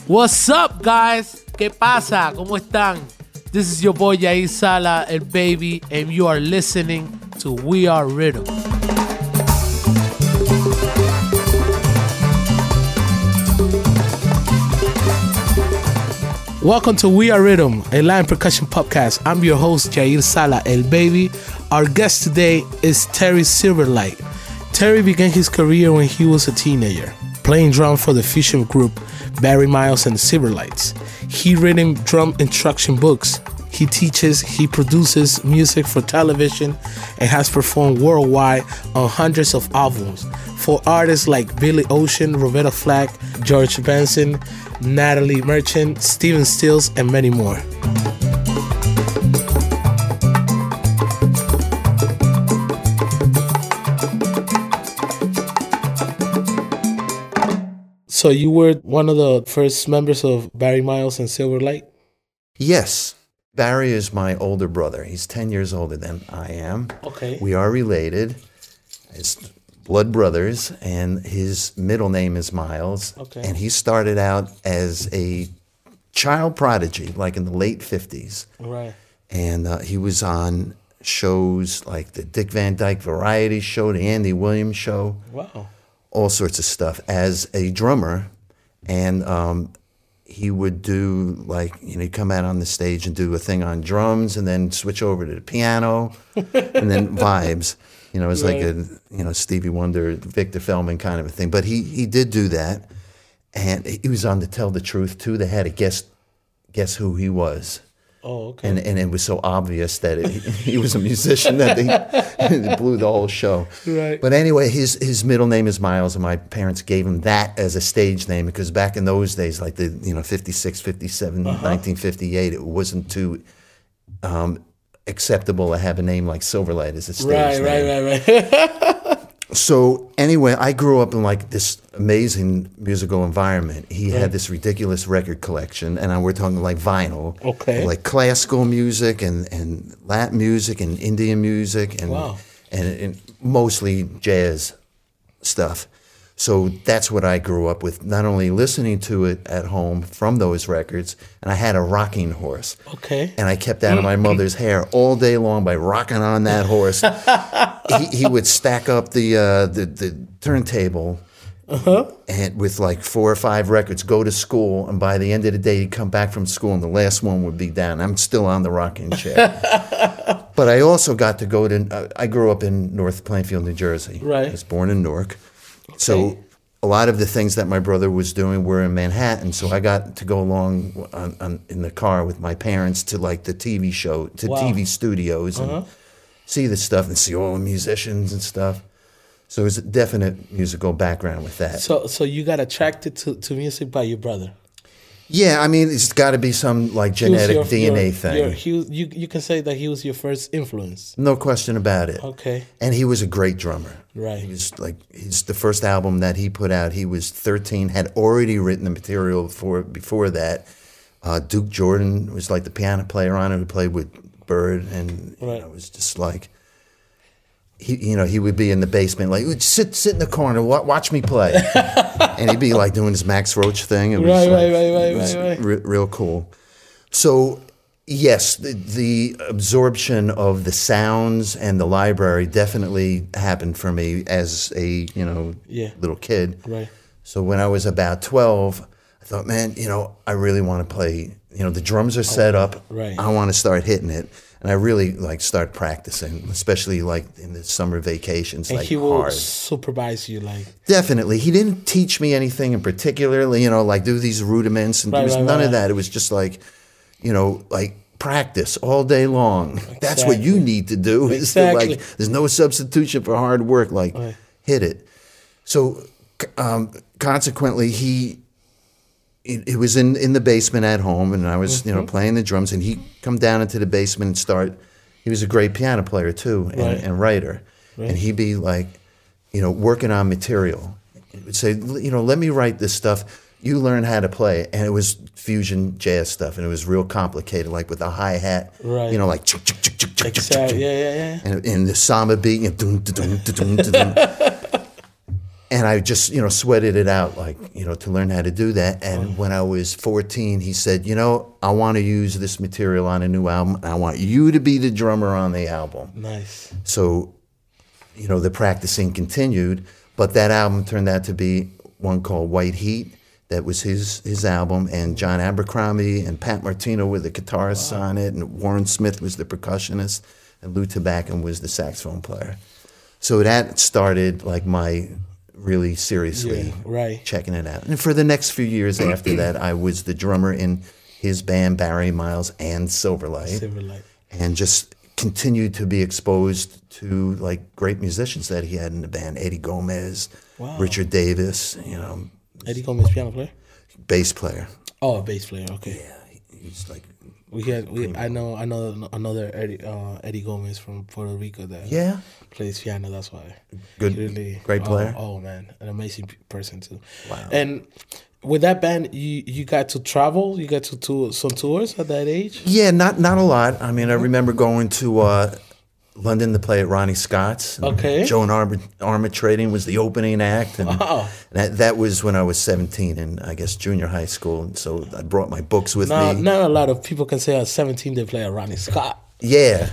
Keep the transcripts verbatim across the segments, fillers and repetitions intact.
What's up, guys? ¿Qué pasa? ¿Cómo están? This is your boy Yair Sala, el baby, and you are listening to We Are Rhythm. Welcome to We Are Rhythm, a Latin percussion podcast. I'm your host, Yair Sala, el baby. Our guest today is Terry Silverlight. Terry began his career when he was a teenager, playing drum for the fusion group Barry Miles and the Silverlights. He written drum instruction books. He teaches, he produces music for television, and has performed worldwide on hundreds of albums for artists like Billy Ocean, Roberta Flack, George Benson, Natalie Merchant, Stephen Stills, and many more. So you were one of the first members of Barry Miles and Silverlight? Yes. Barry is my older brother. He's ten years older than I am. Okay. We are related. It's blood brothers, and his middle name is Miles. Okay. And he started out as a child prodigy, like in the late fifties. Right. And uh, he was on shows like the Dick Van Dyke Variety Show, the Andy Williams Show. Wow. All sorts of stuff as a drummer. And um, he would do, like, you know, he'd come out on the stage and do a thing on drums and then switch over to the piano and then vibes. You know, it was right. like a, you know, Stevie Wonder, Victor Feldman kind of a thing. But he he did do that. And he was on To Tell the Truth, too. They had to guess, guess who he was. Oh, okay. And and it was so obvious that it, he was a musician that they it blew the whole show. Right. But anyway, his his middle name is Miles, and my parents gave him that as a stage name because back in those days, like the you know fifty-six, fifty-seven, uh-huh. nineteen fifty-eight, it wasn't too um, acceptable to have a name like Silverlight as a stage right, name. Right, right, right, So anyway, I grew up in like this amazing musical environment. He right. had this ridiculous record collection, and we're talking like vinyl, okay, like classical music and, and Latin music and Indian music, and, wow. and and mostly jazz stuff. So that's what I grew up with, not only listening to it at home from those records, and I had a rocking horse. Okay. And I kept out of my mother's hair all day long by rocking on that horse. he, he would stack up the uh, the, the turntable uh-huh. and with like four or five records, go to school, and by the end of the day, he'd come back from school, and the last one would be down. I'm still on the rocking chair. But I also got to go to, uh, I grew up in North Plainfield, New Jersey. Right. I was born in Newark. So a lot of the things that my brother was doing were in Manhattan. So I got to go along on, on, in the car with my parents to like the T V show, to wow. T V studios and uh-huh. see the stuff and see all the musicians and stuff. So there's a definite musical background with that. So so you got attracted to, to music by your brother? Yeah, I mean, it's got to be some like genetic your, D N A your, thing. Your, he, you, you can say that he was your first influence. No question about it. Okay. And he was a great drummer. Right. He was like, he's the first album that he put out, he was thirteen, had already written the material for before that. Uh, Duke Jordan was like the piano player on it who played with Bird, and you right. know, it was just like, he, you know, he would be in the basement, like, sit sit in the corner, watch me play. And he'd be like doing his Max Roach thing. It was, right, like, right, right, right, it was right, right. Re- real cool. So, yes, the, the absorption of the sounds and the library definitely happened for me as a, you know, yeah. little kid. Right. So when I was about twelve, I thought, man, you know, I really want to play, you know, the drums are set oh, up. Right. I want to start hitting it. And I really, like, start practicing, especially, like, in the summer vacations, and like, he will hard. supervise you, like... Definitely. He didn't teach me anything in particular, you know, like, do these rudiments. And right, there was right, none right. of that. It was just, like, you know, like, practice all day long. Exactly. That's what you need to do. Is exactly. to, like, there's no substitution for hard work. Like, right. hit it. So, um, consequently, he... It was in, in the basement at home, and I was, mm-hmm. you know, playing the drums, and he'd come down into the basement and start. He was a great piano player, too, and, right. and writer. Right. And he'd be, like, you know, working on material. He would say, you know, let me write this stuff. You learn how to play. And it was fusion jazz stuff, and it was real complicated, like with a hi-hat, right. you know, like, chuk, chuk, chuk, chuk, chuk, exactly. chuk, yeah, yeah, yeah. And, and the samba beat, you know, dun, dun, dun, dun, dun, dun. and I just, you know, sweated it out, like, you know, to learn how to do that. And when I was fourteen, he said, you know, I want to use this material on a new album. And I want you to be the drummer on the album. Nice. So, you know, the practicing continued. But that album turned out to be one called White Heat. That was his his album. And John Abercrombie and Pat Martino were the guitarists wow. on it. And Warren Smith was the percussionist. And Lou Tabacco was the saxophone player. So that started, like, my... really seriously yeah, right. checking it out. And for the next few years after that, I was the drummer in his band, Barry Miles and Silverlight. Silverlight. And just continued to be exposed to like great musicians that he had in the band. Eddie Gomez, wow. Richard Davis, you know. Eddie Gomez, piano player? Bass player. Oh, a bass player, okay. Yeah, he's like... We had, we, I know, I know another Eddie, uh, Eddie Gomez from Puerto Rico that yeah. plays piano. That's why. Good, really, great player. Oh, oh man, an amazing person too. Wow. And with that band, you you got to travel. You got to tour some tours at that age. Yeah, not not a lot. I mean, I remember going to uh, London to play at Ronnie Scott's. Okay. Joan Arm- Armatrading was the opening act. And wow. that, that was when I was seventeen in, I guess, junior high school. And so I brought my books with now, me. Not a lot of people can say at seventeen they play at Ronnie Scott. Yeah.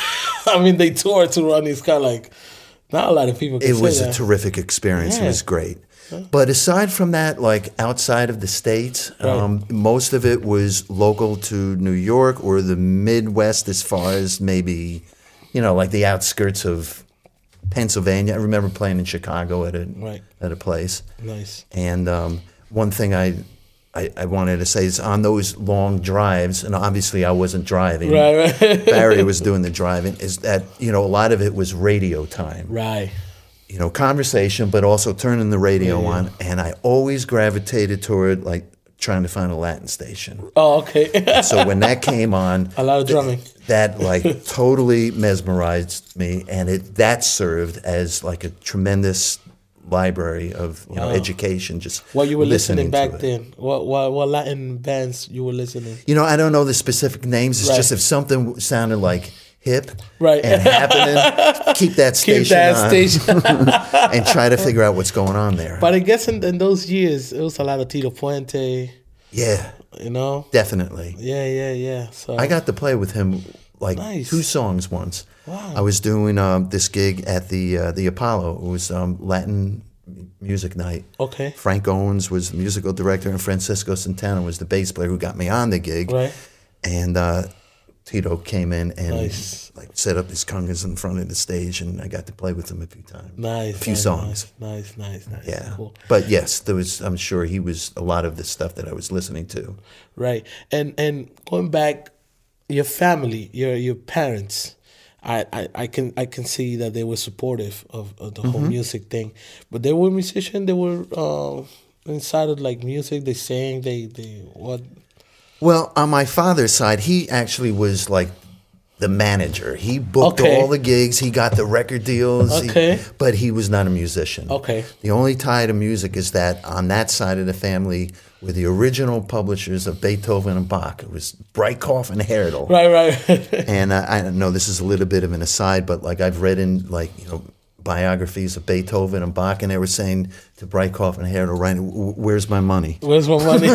I mean, they toured to Ronnie Scott. Like, not a lot of people can it say was that. a terrific experience. Yeah. It was great. But aside from that, like outside of the States, right. um, most of it was local to New York or the Midwest as far as maybe... You know, like the outskirts of Pennsylvania. I remember playing in Chicago at a right. at a place. Nice. And um, one thing I, I I wanted to say is on those long drives, and obviously I wasn't driving. Right, right. Barry was doing the driving. Is that you know a lot of it was radio time. Right. You know, conversation, but also turning the radio yeah. on. And I always gravitated toward like trying to find a Latin station. Oh, okay. So when that came on, a lot of drumming. Th- that like totally mesmerized me, and it that served as like a tremendous library of you know wow. education. Just what you were listening, listening back then? What, what what Latin bands you were listening? You know, I don't know the specific names. It's right. just if something sounded like hip right. and happening, keep that station keep that on station and try to figure out what's going on there. But I guess in, in those years, it was a lot of Tito Puente. Yeah. You know? Definitely. Yeah, yeah, yeah. So I got to play with him like nice. two songs once. Wow. I was doing um, this gig at the uh, the Apollo. It was um, Latin music night. Okay. Frank Owens was the musical director, and Francisco Santana was the bass player who got me on the gig. Right. And uh, Tito came in and nice. like set up his congas in front of the stage, and I got to play with him a few times. Nice. A few nice, songs. Nice, nice, nice. Yeah. Cool. But yes, there was. I'm sure he was a lot of the stuff that I was listening to. Right. And and going back, your family, your your parents, I, I, I can I can see that they were supportive of, of the mm-hmm. whole music thing, but they were musicians. They were uh, inside of like music. They sang. They they what. Well, on my father's side, he actually was like the manager. He booked okay. all the gigs. He got the record deals. Okay. He, but he was not a musician. Okay. The only tie to music is that on that side of the family were the original publishers of Beethoven and Bach. It was Breitkopf and Herdel. Right, right. And uh, I know this is a little bit of an aside, but like I've read in like, you know, biographies of Beethoven and Bach, and they were saying to Breitkopf and Herdel, right, where's my money? Where's my money?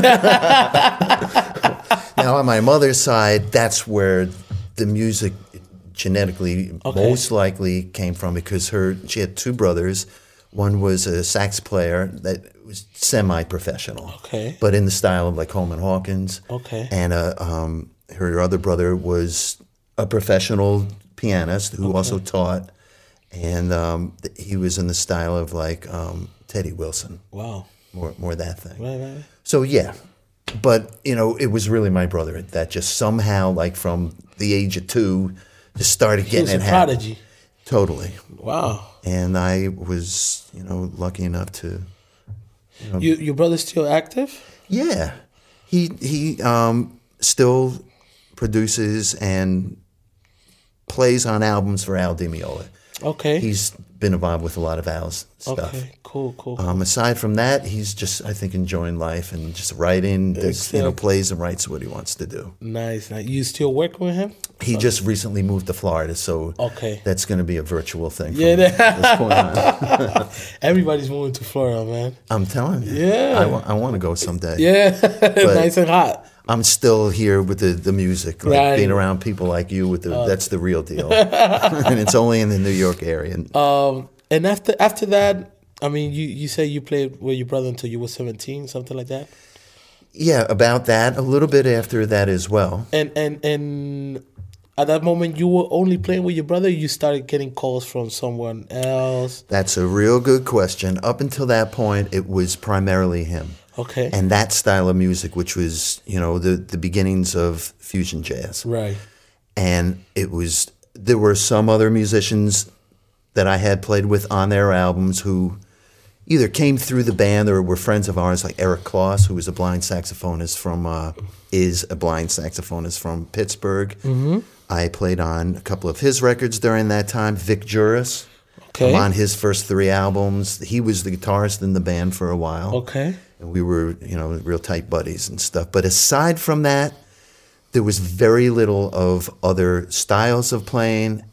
Now, on my mother's side, that's where the music genetically okay. most likely came from, because her she had two brothers. One was a sax player that was semi-professional, okay, but in the style of like Coleman Hawkins. Okay. And uh, um, her other brother was a professional pianist who okay. also taught, and um, he was in the style of like um, Teddy Wilson. Wow. More, more that thing. Right, right. So yeah. But, you know, it was really my brother that just somehow, like from the age of two, just started getting he was it a prodigy. Totally. Wow. And I was, you know, lucky enough to. You know, you, your brother's still active? Yeah. He, he um, still produces and plays on albums for Al Di Meola. Okay. He's been involved with a lot of Al's stuff. Okay, cool, cool. cool. Um, aside from that, he's just, I think, enjoying life and just writing. Does, you know, plays and writes what he wants to do. Nice, nice. You still working with him? He just recently moved to Florida, so okay. that's going to be a virtual thing. Yeah, from this point on. Everybody's moving to Florida, man. I'm telling you. Yeah. I, wa- I want to go someday. Yeah, nice and hot. I'm still here with the, the music, like right. being around people like you. With the uh, that's the real deal, and it's only in the New York area. Um, and after after that, I mean, you you say you played with your brother until you were seventeen, something like that. Yeah, about that. A little bit after that as well. And and and at that moment, you were only playing with your brother. Or you started getting calls from someone else. That's a real good question. Up until that point, it was primarily him. Okay. And that style of music, which was, you know, the, the beginnings of fusion jazz. Right. And it was, there were some other musicians that I had played with on their albums who either came through the band or were friends of ours, like Eric Kloss, who was a blind saxophonist from, uh, is a blind saxophonist from Pittsburgh. Mm-hmm. I played on a couple of his records during that time. Vic Juris. Okay. On his first three albums. He was the guitarist in the band for a while. Okay. And we were, you know, real tight buddies and stuff. But aside from that, there was very little of other styles of playing,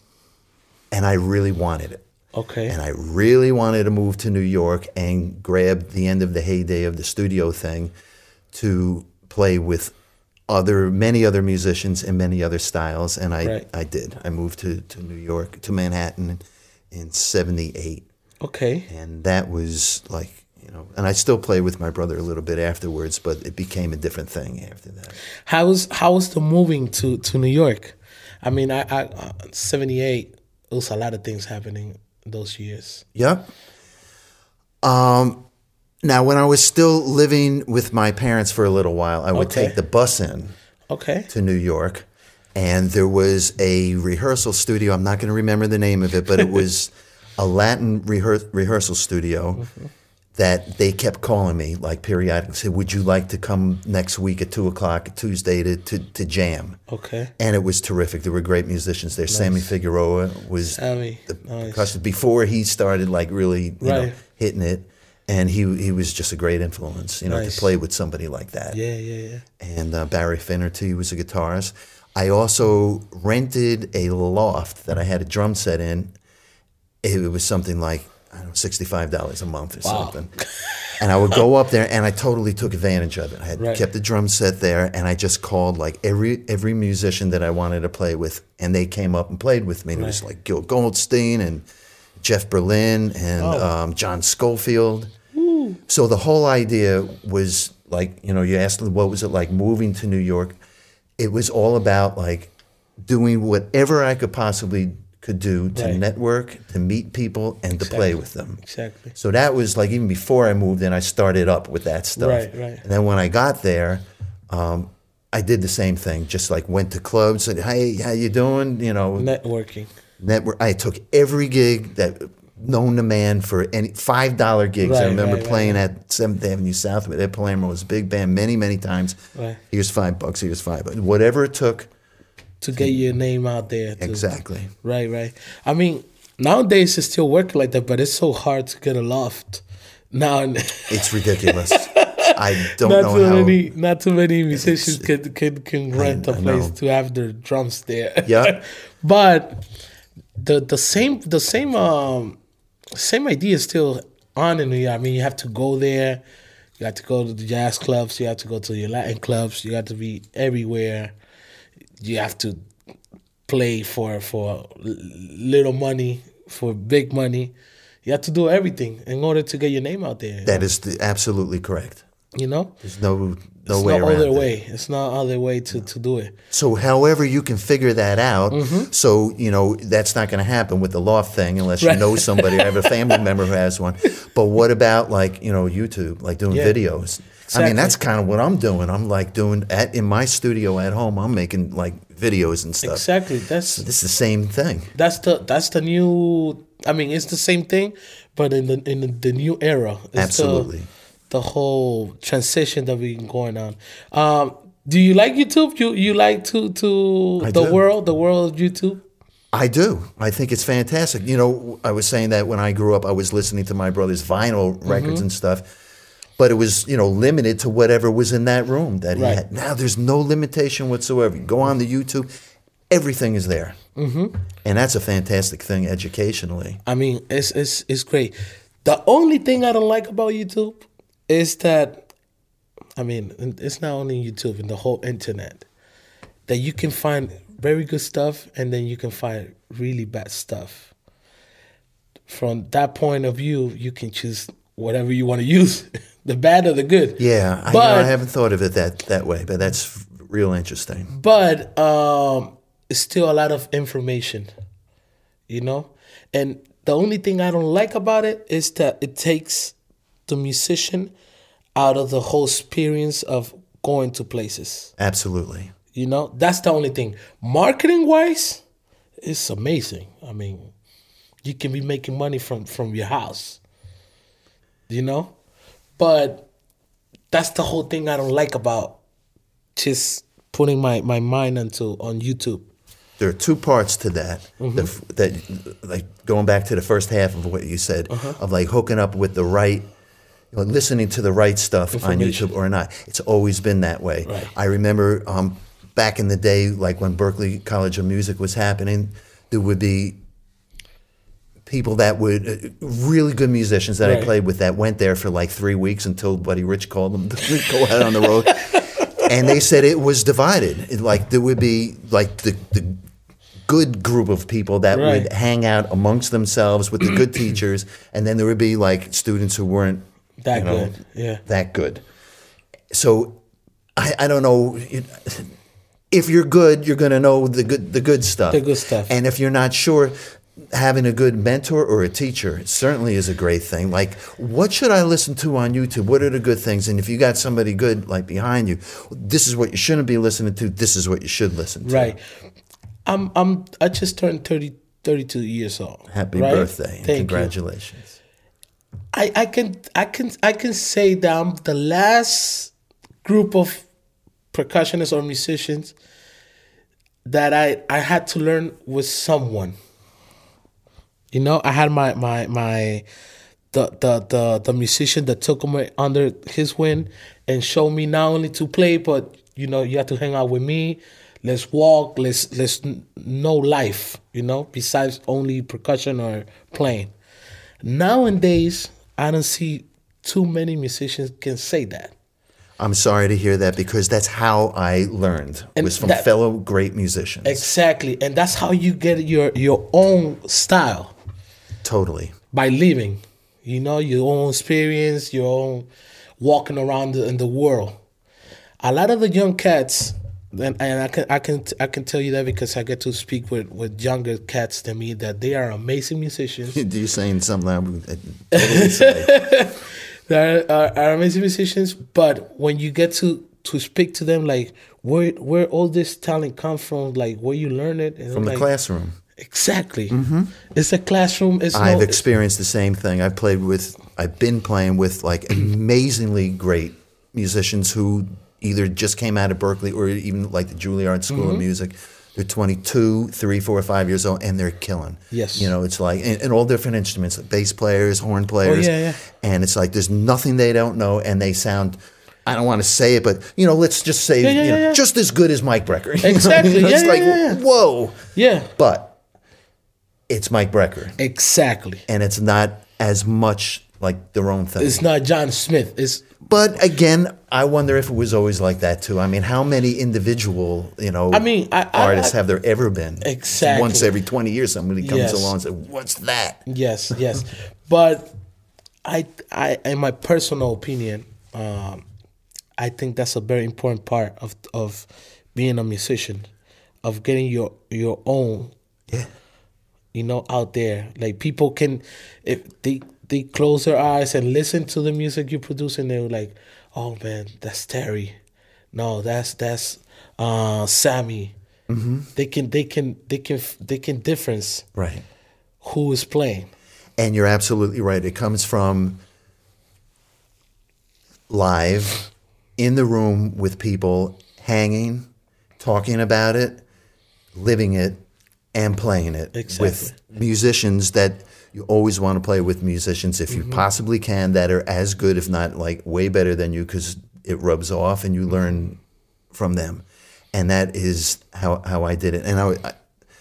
and I really wanted it. Okay. And I really wanted to move to New York and grab the end of the heyday of the studio thing to play with other many other musicians and many other styles, and I, right. I did. I moved to, to New York, to Manhattan in seventy-eight. Okay. And that was like, you know, and I still play with my brother a little bit afterwards, but it became a different thing after that. How was how was the moving to, to New York? I mean, I, I uh, seventy-eight, there was a lot of things happening those years. Yep. Um, now, when I was still living with my parents for a little while, I would okay. take the bus in okay. to New York, and there was a rehearsal studio. I'm not going to remember the name of it, but it was a Latin rehe- rehearsal studio mm-hmm. that they kept calling me, like periodically, said, would you like to come next week at two o'clock, Tuesday, to, to, to jam? Okay. And it was terrific. There were great musicians there. Nice. Sammy Figueroa was Sammy. the nice. percussionist before he started like really you right. know, hitting it. And he he was just a great influence, you know, nice. to play with somebody like that. Yeah, yeah, yeah. And uh, Barry Finnerty was a guitarist. I also rented a loft that I had a drum set in. It was something like, I don't know, sixty-five dollars a month or wow. something. And I would go up there, and I totally took advantage of it. I had right. kept the drum set there, and I just called like every every musician that I wanted to play with, and they came up and played with me. And right. It was like Gil Goldstein and Jeff Berlin and oh. um, John Schofield. Woo. So the whole idea was like, you know, you asked what was it like moving to New York. It was all about like doing whatever I could possibly could do to right. network, to meet people, and exactly. to play with them. Exactly. So that was like even before I moved in, I started up with that stuff. Right, right. And then when I got there, um, I did the same thing. Just like went to clubs, said, "Hey, how you doing?" You know, networking. Network. I took every gig that known to man for any five dollar gigs. Right, I remember right, playing right. at Seventh Avenue South with Ed Palermo's big band many, many times. Right. Here's five bucks. Here's five bucks. Whatever it took to get your name out there. To, exactly. Right, right. I mean, nowadays it's still working like that, but it's so hard to get a loft. Now it's ridiculous. I don't not know too how. Many, not too many musicians can can can rent I, a I place know. to have their drums there. Yeah. But the the same the same um same idea is still on in New York. I mean, you have to go there. You have to go to the jazz clubs. You have to go to your Latin clubs. You have to be everywhere. You have to play for for little money, for big money. You have to do everything in order to get your name out there. That is the, absolutely correct. You know? There's no no it's way no around other it. way. It's no other way to, to do it. So however you can figure that out, mm-hmm. so, you know, that's not going to happen with the loft thing unless you right. know somebody or have a family member who has one. But what about like, you know, YouTube, like doing yeah. videos? Exactly. I mean, that's kind of what I'm doing. I'm like doing, at in my studio at home, I'm making like videos and stuff. Exactly. That's so this is the same thing. That's the that's the new, I mean, it's the same thing, but in the in the, the new era. It's Absolutely. The, the whole transition that we've been going on. Um, do you like YouTube? You you like to to I the do. world, the world of YouTube? I do. I think it's fantastic. You know, I was saying that when I grew up, I was listening to my brother's vinyl records Mm-hmm. and stuff, but it was, you know, limited to whatever was in that room that he Right. had. Now there's no limitation whatsoever. You go on the YouTube, everything is there. Mm-hmm. And that's a fantastic thing educationally. I mean, it's it's it's great. The only thing I don't like about YouTube is that, I mean, it's not only YouTube and the whole internet, that you can find very good stuff and then you can find really bad stuff. From that point of view, you can choose whatever you want to use, the bad or the good. Yeah, I, But- know, I haven't thought of it that, that way, but that's real interesting. But um, it's still a lot of information, you know? And the only thing I don't like about it is that it takes the musician out of the whole experience of going to places. Absolutely. You know, that's the only thing. Marketing wise, it's amazing. I mean, you can be making money from, from your house, you know? But that's the whole thing I don't like about just putting my, my mind into on YouTube. There are two parts to that. Mm-hmm. The f that, like, going back to the first half of what you said, Uh-huh. of like hooking up with the right, you know, listening to the right stuff on Information. YouTube or not. It's always been that way. Right. I remember um, back in the day, like when Berklee College of Music was happening, there would be people that would, uh, really good musicians that I Right. played with that went there for like three weeks until Buddy Rich called them to go out on the road. And they said it was divided. It, like there would be like the, the good group of people that Right. would hang out amongst themselves with the good teachers, and then there would be like students who weren't That you know, good, yeah. that good. So I, I don't know. It, if you're good, you're going to know the good the good stuff. The good stuff. And if you're not sure, having a good mentor or a teacher certainly is a great thing. Like, what should I listen to on YouTube? What are the good things? And if you got somebody good like behind you, this is what you shouldn't be listening to. This is what you should listen to. Right. I'm I'm I just turned thirty, thirty-two years old. Happy right? birthday and Thank you. congratulations. I, I can I can I can say that I'm the last group of percussionists or musicians that I, I had to learn with someone. You know, I had my my my the the the, the musician that took me under his wing and showed me not only to play, but you know, you have to hang out with me. Let's walk. Let's let's know life. You know, besides only percussion or playing. Nowadays, I don't see too many musicians can say that. I'm sorry to hear that because that's how I learned. And was from that- fellow great musicians. Exactly, and that's how you get your your own style Totally. by living. You know, your own experience, your own walking around the, in the world. A lot of the young cats, and, and I can I can I can tell you that because I get to speak with, with younger cats than me, that they are amazing musicians. You're saying something I would totally say. They are, are, are amazing musicians, but when you get to to speak to them, like where where all this talent come from, like where you learn it, and From the like, classroom. Exactly. It's a classroom. It's I've no, experienced the same thing. I've played with, I've been playing with like amazingly great musicians who either just came out of Berklee or even like the Juilliard School Mm-hmm. of Music. They're twenty-two, three, four, five years old, and they're killing. Yes. You know, it's like, and, and all different instruments, like bass players, horn players. Oh, yeah, yeah. And it's like, there's nothing they don't know, and they sound, I don't want to say it, but, you know, let's just say, Yeah, yeah, you know, yeah, yeah. just as good as Mike Brecker. You know what I Exactly. mean? Yeah, It's yeah, like, yeah, yeah. whoa. yeah, But it's Mike Brecker, exactly. and it's not as much like their own thing. It's not John Smith. It's But again, I wonder if it was always like that too. I mean, how many individual, you know, I mean, I- I- artists I- have there ever been? Exactly. Once every twenty years, somebody comes Yes. along and says, "What's that?" yes, yes. But I, I, in my personal opinion, um, I think that's a very important part of of being a musician, of getting your your own. Yeah. You know, out there, like people can, if they they close their eyes and listen to the music you produce, and they're like, "Oh man, that's Terry. No, that's that's uh, Sammy." Mm-hmm. They can they can they can they can difference Right. who is playing. And you're absolutely right. It comes from live, in the room with people, hanging, talking about it, living it, and playing it Exactly. with musicians that you always want to play with musicians if you Mm-hmm. possibly can that are as good, if not like way better than you, because it rubs off and you learn from them. And that is how, how I did it. And I, I,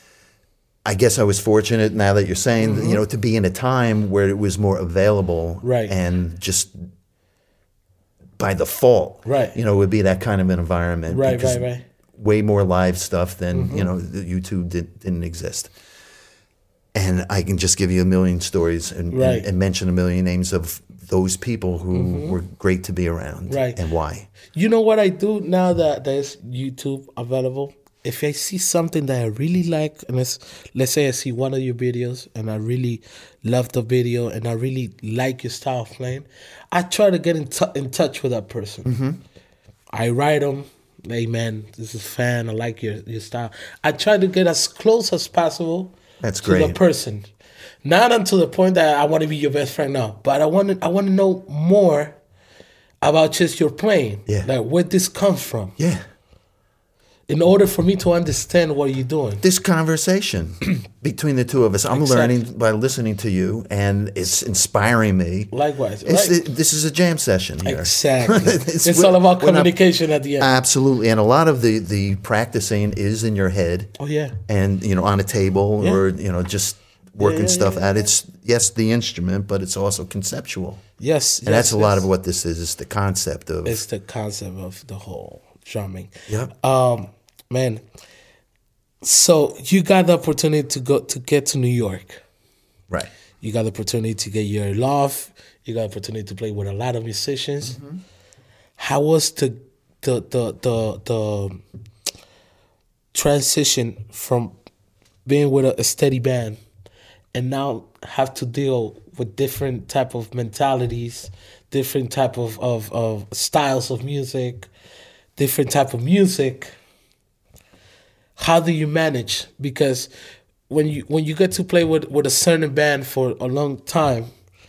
I guess I was fortunate, now that you're saying, Mm-hmm. you know, to be in a time where it was more available, Right. and just by default, Right. you know, it would be that kind of an environment. Right, because right, right. way more live stuff than, Mm-hmm. you know, the YouTube did, didn't exist. And I can just give you a million stories and, Right. and, and mention a million names of those people who were great to be around, Right. and why. You know what I do now that there's YouTube available? If I see something that I really like, and it's, let's say I see one of your videos and I really love the video and I really like your style of playing, I try to get in, t- in touch with that person. Mm-hmm. I write them, hey man, this is fan, I like your, your style. I try to get as close as possible That's to the great. person. Not until the point that I want to be your best friend now, but I want to I want to know more about just your playing, Yeah. like where this comes from, Yeah. in order for me to understand what you're doing. This conversation between the two of us, I'm Exactly. learning by listening to you, and it's inspiring me. Likewise, It's, right? it- this is a jam session here. Exactly. It's- It's all about we're not- communication at the end. Absolutely. And a lot of the, the practicing is in your head, Oh yeah, and, you know, on a table, Yeah. or, you know, just working yeah, stuff yeah, out. It's, yes, the instrument, but it's also conceptual. yes, And that's yes, a lot yes. of what this is, is the concept of. It's the concept of the whole drumming. Yep. Um, man. So you got the opportunity to go to get to New York. Right. You got the opportunity to get your love. You got the opportunity to play with a lot of musicians. Mm-hmm. How was the the the the the transition from being with a, a steady band and now have to deal with different type of mentalities, different type of, of, of styles of music, different type of music? How do you manage? Because when you when you get to play with, with a certain band for a long time,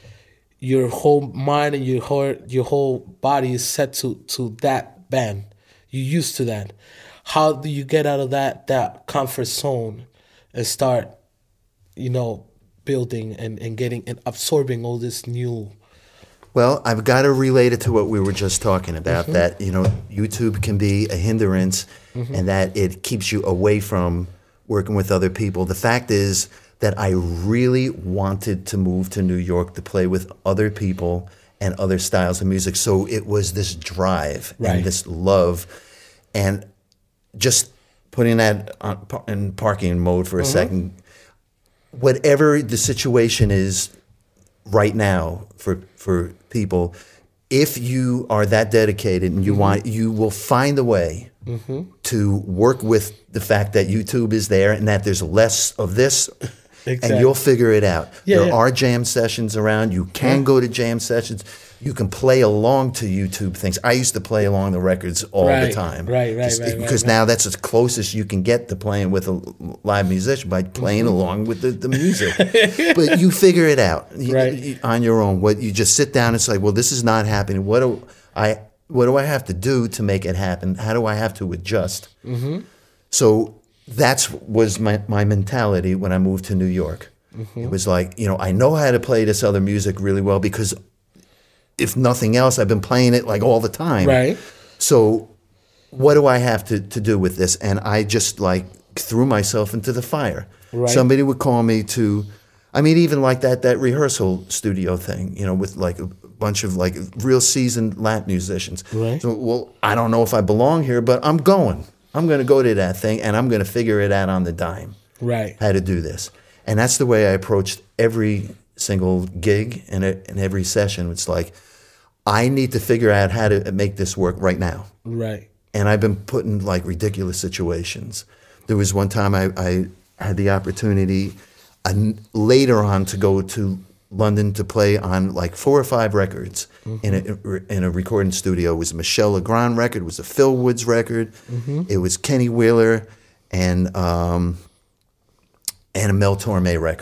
your whole mind and your whole your whole body is set to, to that band. You're used to that. How do you get out of that that comfort zone and start, you know, building and, and getting and absorbing all this new? Well, I've got to relate it to what we were just talking about, Mm-hmm. that, you know, YouTube can be a hindrance, Mm-hmm. and that it keeps you away from working with other people. The fact is that I really wanted to move to New York to play with other people and other styles of music. So it was this drive Right. and this love, and just putting that on, in parking mode for a Mm-hmm. second. Whatever the situation is right now for for people, if you are that dedicated and you Mm-hmm. want, you will find a way to work with the fact that YouTube is there and that there's less of this, Exactly. and you'll figure it out. Yeah, there yeah. are jam sessions around. You can go to jam sessions. You can play along to YouTube things. I used to play along the records all the Right, time. right, right, Just- right, right, Because right. now that's as closest you can get to playing with a live musician, by playing Mm-hmm. along with the, the music. But you figure it out you- Right. you- on your own. What you just sit down and say, well, this is not happening. What do I what do I have to do to make it happen? How do I have to adjust? Mm-hmm. So that's was my, my mentality when I moved to New York. Mm-hmm. It was like, you know, I know how to play this other music really well, because if nothing else, I've been playing it like all the time. Right. So what do I have to, to do with this? And I just like threw myself into the fire. Right. Somebody would call me to, I mean, even like that that rehearsal studio thing, you know, with like a bunch of like real seasoned lap musicians. Right. So, well, I don't know if I belong here, but I'm going. I'm going to go to that thing, and I'm going to figure it out on the dime, Right. how to do this. And that's the way I approached every single gig and, and every session. It's like, I need to figure out how to make this work right now. Right. And I've been put in like ridiculous situations. There was one time I, I had the opportunity uh, later on to go to London to play on like four or five records mm-hmm. in a in a recording studio. It was a Michel Legrand record. It was a Phil Woods record. Mm-hmm. It was Kenny Wheeler and um, and a Mel Torme record.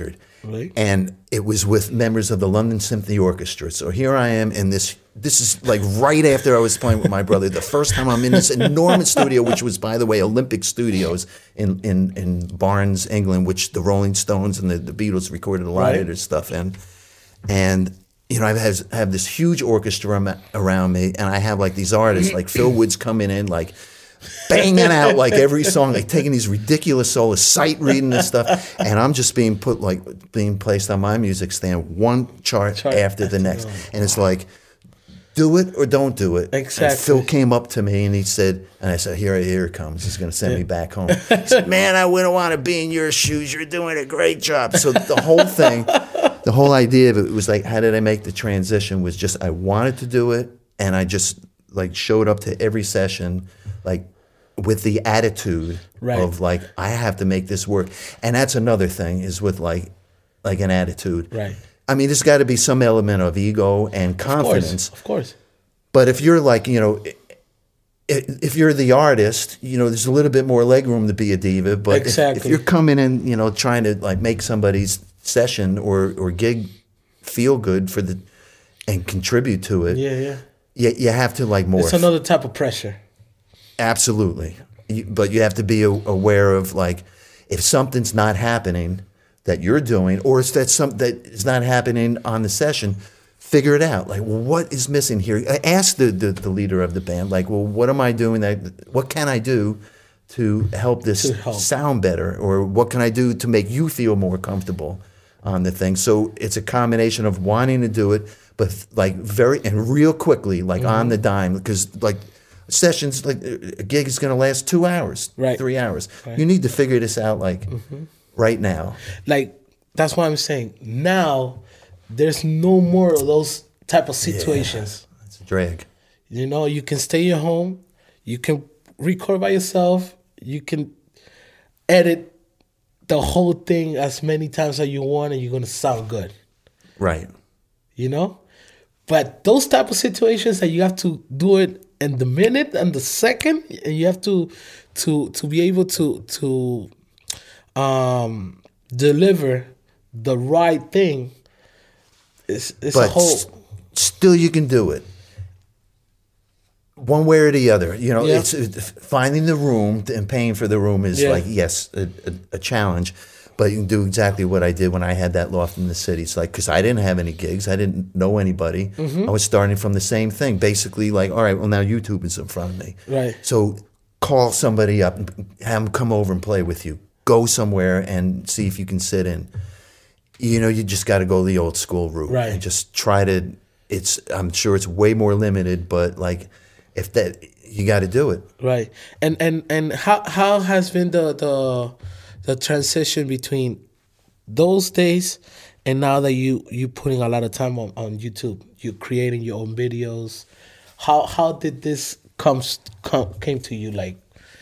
Right. And it was with members of the London Symphony Orchestra. So here I am in this, this is like right after I was playing with my brother. The first time I'm in this enormous studio, which was, by the way, Olympic Studios in, in, in Barnes, England, which the Rolling Stones and the, the Beatles recorded a lot Right. of their stuff in. And, you know, I have, have this huge orchestra am- around me, and I have like these artists, like Phil Woods coming in, like, banging out like every song, like taking these ridiculous solos, sight reading and stuff, and I'm just being put like being placed on my music stand, one chart, Chart after the next, and it's like, do it or don't do it. Exactly. And Phil came up to me and he said, and I said, here, here it comes. He's going to send me back home. He said, man, I wouldn't want to be in your shoes. You're doing a great job. So the whole thing, the whole idea of it was like, how did I make the transition? Was just I wanted to do it, and I just like showed up to every session, like with the attitude Right. of like, I have to make this work. And that's another thing is with like, like an attitude. Right. I mean, there's got to be some element of ego and confidence. Of course. But if you're like, you know, if you're the artist, you know, there's a little bit more leg room to be a diva. But if- Exactly. if, you're coming in, you know, trying to like make somebody's session or, or gig feel good for the, and contribute to it, Yeah, yeah. you, you have to like morph. It's another type of pressure. Absolutely. You, but you have to be a, aware of like, if something's not happening that you're doing, or if that's something that is not happening on the session, figure it out. Like, well, what is missing here? Ask the, the, the leader of the band, like, well, what am I doing? That, what can I do to help this To help. sound better? Or what can I do to make you feel more comfortable on the thing? So it's a combination of wanting to do it, but like very, and real quickly, like Mm-hmm. on the dime, because like, sessions, like a gig is going to last two hours, Right. three hours. Right. You need to figure this out like right now. Like, that's what I'm saying. Now, there's no more of those type of situations. It's a drag. You know, you can stay at home. You can record by yourself. You can edit the whole thing as many times as you want, and you're going to sound good. Right. You know? But those type of situations that you have to do it in the minute and the second, and you have to to to be able to to um deliver the right thing. It's it's a But whole s- still you can do it. One way or the other. You know, Yeah. it's it, finding the room and paying for the room is Yeah. like, yes, a, a, a challenge. But you can do exactly what I did when I had that loft in the city. It's like, because I didn't have any gigs. I didn't know anybody. Mm-hmm. I was starting from the same thing. Basically, like, all right, well, now YouTube is in front of me. Right. So call somebody up and have them come over and play with you. Go somewhere and see if you can sit in. You know, you just got to go the old school route. Right. And just try to, it's, I'm sure it's way more limited, but like, if that, you got to do it. right. And and and how how has been the the the transition between those days and now that you you putting a lot of time on, on YouTube, you creating your own videos? How how did this come, come came to you? Like,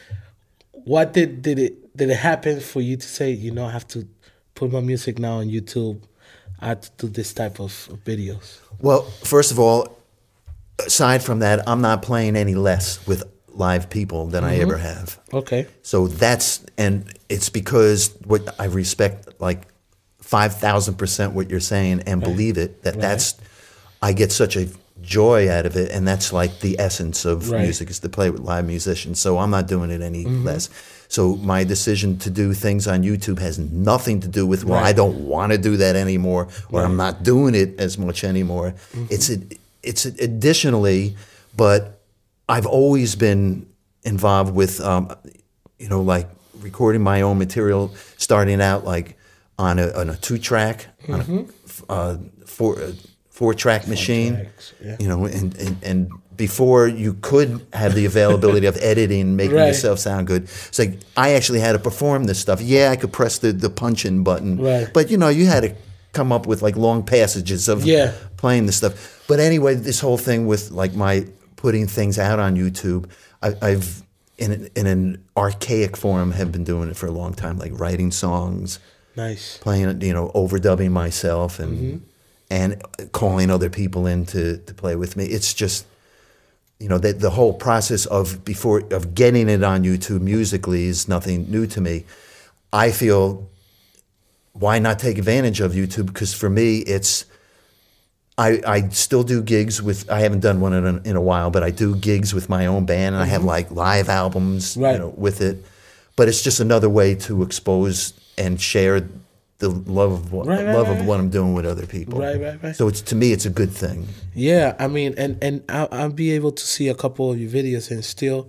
what did did it did it happen for you to say, you know, I have to put my music now on YouTube? I have to do this type of videos. Well, first of all, aside from that, I'm not playing any less with live people than I ever have. Okay. So that's, and it's because what I respect like five thousand percent what you're saying and believe it, that Right. that's, I get such a joy out of it. And that's like the essence of Right. music, is to play with live musicians. So I'm not doing it any less. So my decision to do things on YouTube has nothing to do with, well, I Right. don't want to do that anymore, or I'm not doing it as much anymore. It's a, it's additionally, but I've always been involved with, um, you know, like recording my own material, starting out like on a, on a two track, on a uh, four, uh, four track machine, tracks, yeah. you know, and, and, and before you could have the availability of editing, making Right. yourself sound good. It's like, I actually had to perform this stuff. Yeah, I could press the, the punch in button, Right. but you know, you had to come up with like long passages of Yeah. playing this stuff. But anyway, this whole thing with like my putting things out on YouTube, I, I've in in an archaic form have been doing it for a long time, like writing songs, Nice. playing, you know, overdubbing myself and Mm-hmm. and calling other people in to to play with me. It's just, you know, the the whole process of before of getting it on YouTube musically is nothing new to me. I feel why not take advantage of YouTube? Because for me, it's I I still do gigs with. I haven't done one in a, in a while, but I do gigs with my own band, and mm-hmm. I have like live albums, right. you know, with it. But it's just another way to expose and share the love of what, right, right, love right. of what I'm doing with other people. Right, right, right. So it's to me, it's a good thing. Yeah, I mean, and and I'll, I'll be able to see a couple of your videos, and still,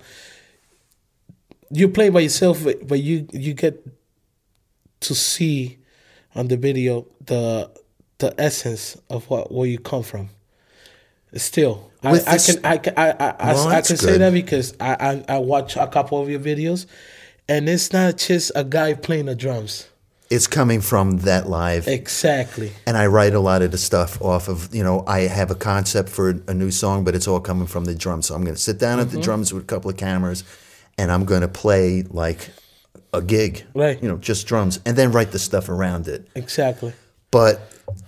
you play by yourself, but you you get to see on the video the the essence of what where you come from. Still, I, With I this, can I can I I, well, I, I can say good. that because I, I I watch a couple of your videos, and it's not just a guy playing the drums. It's coming from that live. Exactly. And I write a lot of the stuff off of, you know, I have a concept for a new song, but it's all coming from the drums. So I'm going to sit down mm-hmm. at the drums with a couple of cameras, and I'm going to play like a gig, right? You know, just drums, and then write the stuff around it. Exactly. But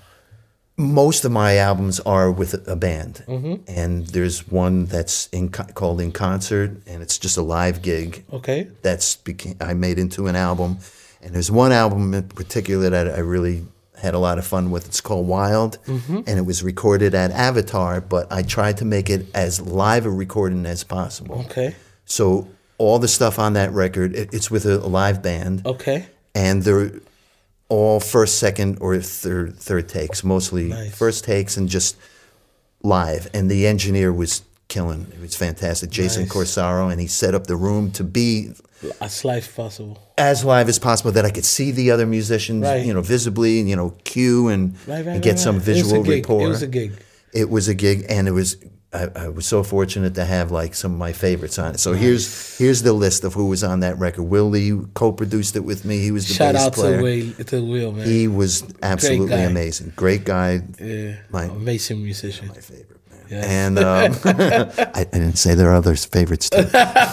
most of my albums are with a band, mm-hmm. and there's one that's in called In Concert, and it's just a live gig. Okay. That's became, I made into an album. And there's one album in particular that I really had a lot of fun with. It's called Wild, mm-hmm. and it was recorded at Avatar, but I tried to make it as live a recording as possible. Okay. So all the stuff on that record, it, it's with a live band. Okay. And they're all first, second, or third third takes, mostly nice. First takes and just live. And the engineer was killing. It was fantastic. Jason nice. Corsaro, and he set up the room to be as live as possible. As live as possible, that I could see the other musicians, right. you know, visibly, you know, cue and, right, right, and get right, some right. visual it rapport. It was a gig. It was a gig, and it was. I, I was so fortunate to have like some of my favorites on it. So nice. here's here's the list of who was on that record. Will Lee co-produced it with me. He was the Shout bass out player. to Will, to Will, man. He was absolutely Great amazing. Great guy. Yeah, my, amazing musician. My favorite. Yeah. And um, I, I didn't say there are others favorites too.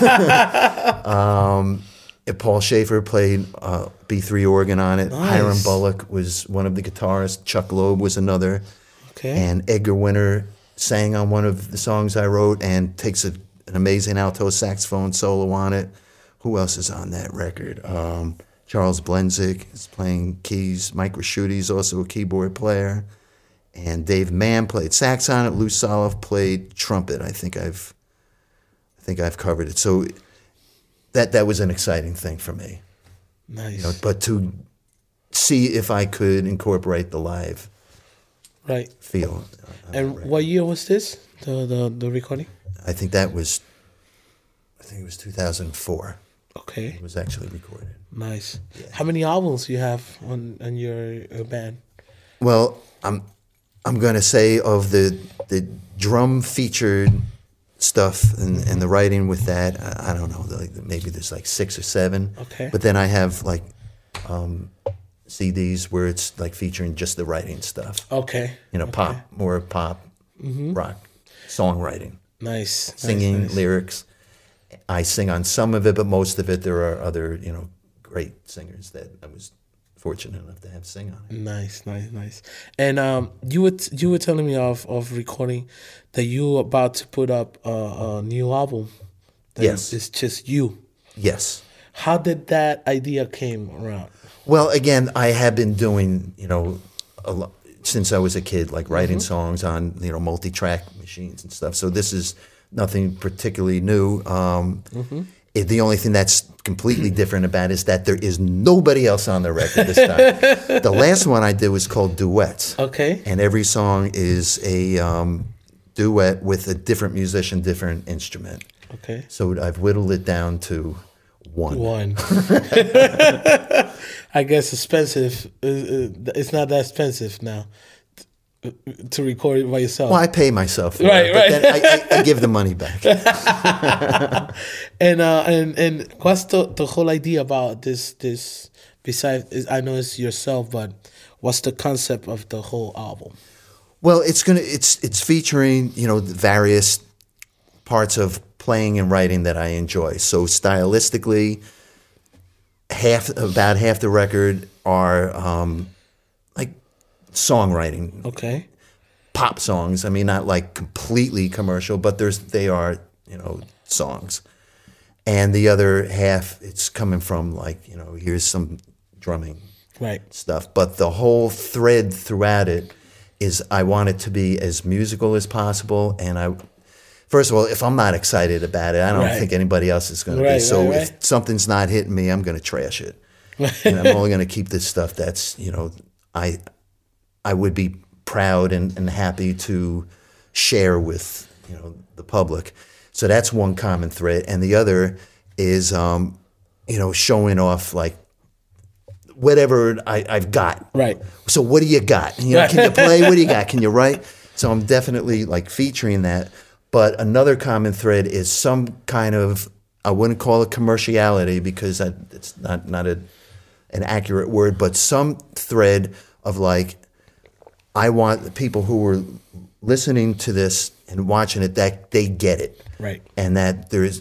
um, Paul Schaefer played uh, B three organ on it. Nice. Hiram Bullock was one of the guitarists. Chuck Loeb was another. Okay. And Edgar Winter sang on one of the songs I wrote and takes a, an amazing alto saxophone solo on it. Who else is on that record? Um, Charles Blenzik is playing keys. Mike Raschuti also a keyboard player. And Dave Mann played sax on it. Lou Soloff played trumpet. I think I've, I think I've covered it. So that that was an exciting thing for me. Nice. You know, but to see if I could incorporate the live, right, feel. And right. What year was this? The the the recording? I think that was, I think it was two thousand four. Okay. It was actually recorded. Nice. Yeah. How many albums you have on on your uh, band? Well, I'm. I'm going to say of the the drum featured stuff and, and the writing with that, I, I don't know, like maybe there's like six or seven. Okay. But then I have like um, C Ds where it's like featuring just the writing stuff. Okay. You know, okay. pop, more pop, mm-hmm. rock, songwriting. Nice. Singing, nice, nice. lyrics. I sing on some of it, but most of it there are other, you know, great singers that I was fortunate enough to have sing on it. Nice, nice, nice. And um, you were t- you were telling me of of recording that you were about to put up a, a new album. That Yes, it's just you. Yes. How did that idea came around? Well, again, I have been doing, you know, a lot since I was a kid, like writing mm-hmm. songs on, you know, multi-track machines and stuff. So this is nothing particularly new. Um, mm-hmm. It, the only thing that's completely different about it is that there is nobody else on the record this time. The last one I did was called Duets. Okay. And every song is a um, duet with a different musician, different instrument. Okay. So I've whittled it down to one. One. I guess expensive. It's not that expensive now to record it by yourself. Well, I pay myself for right, it, right. but then I, I, I give the money back. and uh, and and what's the the whole idea about this? This besides, I know it's yourself, but what's the concept of the whole album? Well, it's gonna it's it's featuring, you know, the various parts of playing and writing that I enjoy. So stylistically, half about half the record are um, like songwriting. Okay. Pop songs. I mean, not like completely commercial, but there's they are, you know, songs. And the other half, it's coming from like, you know, here's some drumming. Right. stuff. But the whole thread throughout it is I want it to be as musical as possible. And I, first of all, if I'm not excited about it, I don't Right. think anybody else is going to be. Right, So right, if right. something's not hitting me, I'm going to trash it. And I'm only going to keep this stuff that's, you know, I I would be proud and, and happy to share with, you know, the public. So that's one common thread. And the other is, um, you know, showing off like whatever I, I've got. Right. So what do you got? You know, can you play? What do you got? Can you write? So I'm definitely like featuring that. But another common thread is some kind of, I wouldn't call it commerciality because I, it's not, not a, an accurate word, but some thread of like, I want the people who are listening to this and watching it, that they get it. Right. And that there's,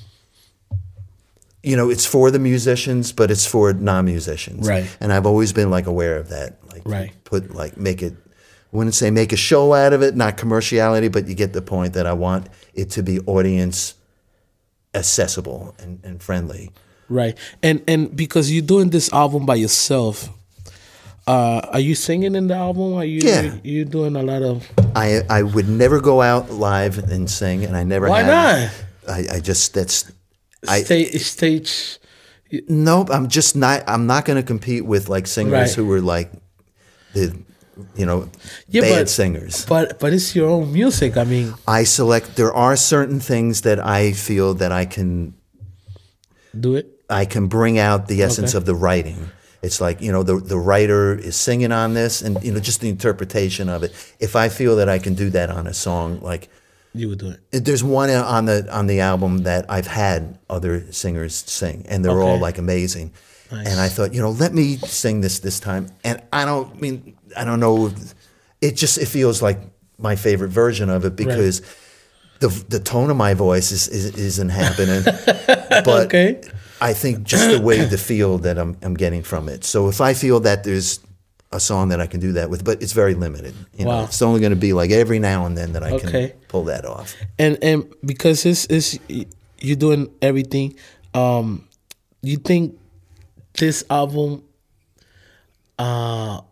you know, it's for the musicians, but it's for non-musicians. Right. And I've always been like aware of that. Like Right. put like make it, I wouldn't say make a show out of it, not commerciality, but you get the point that I want it to be audience accessible and, and friendly. Right. And and because you're doing this album by yourself, uh, are you singing in the album? Are you Yeah. you doing a lot of I I would never go out live and sing, and I never Why have. I, I just that's I sta- stage nope. I'm just not. I'm not going to compete with like singers Right. who were like the, you know, Yeah, bad but- singers. but but it's your own music. I mean, I select. There are certain things that I feel that I can do it. I can bring out the essence Okay. of the writing. It's like, you know, the the writer is singing on this, and you know, just the interpretation of it. If I feel that I can do that on a song, like You would do it. there's one on the on the album that I've had other singers sing, and they're all Okay. like amazing. Nice. And I thought, you know, let me sing this this time. And I don't mean I don't know. It just it feels like my favorite version of it because the the tone of my voice is, is isn't happening. But Okay. I think just the way the feel that I'm I'm getting from it. So if I feel that there's a song that I can do that with, but it's very limited. You know, Wow. it's only going to be like every now and then that I Okay. can pull that off. And and because it's, it's you're doing everything, um, you think this album, uh,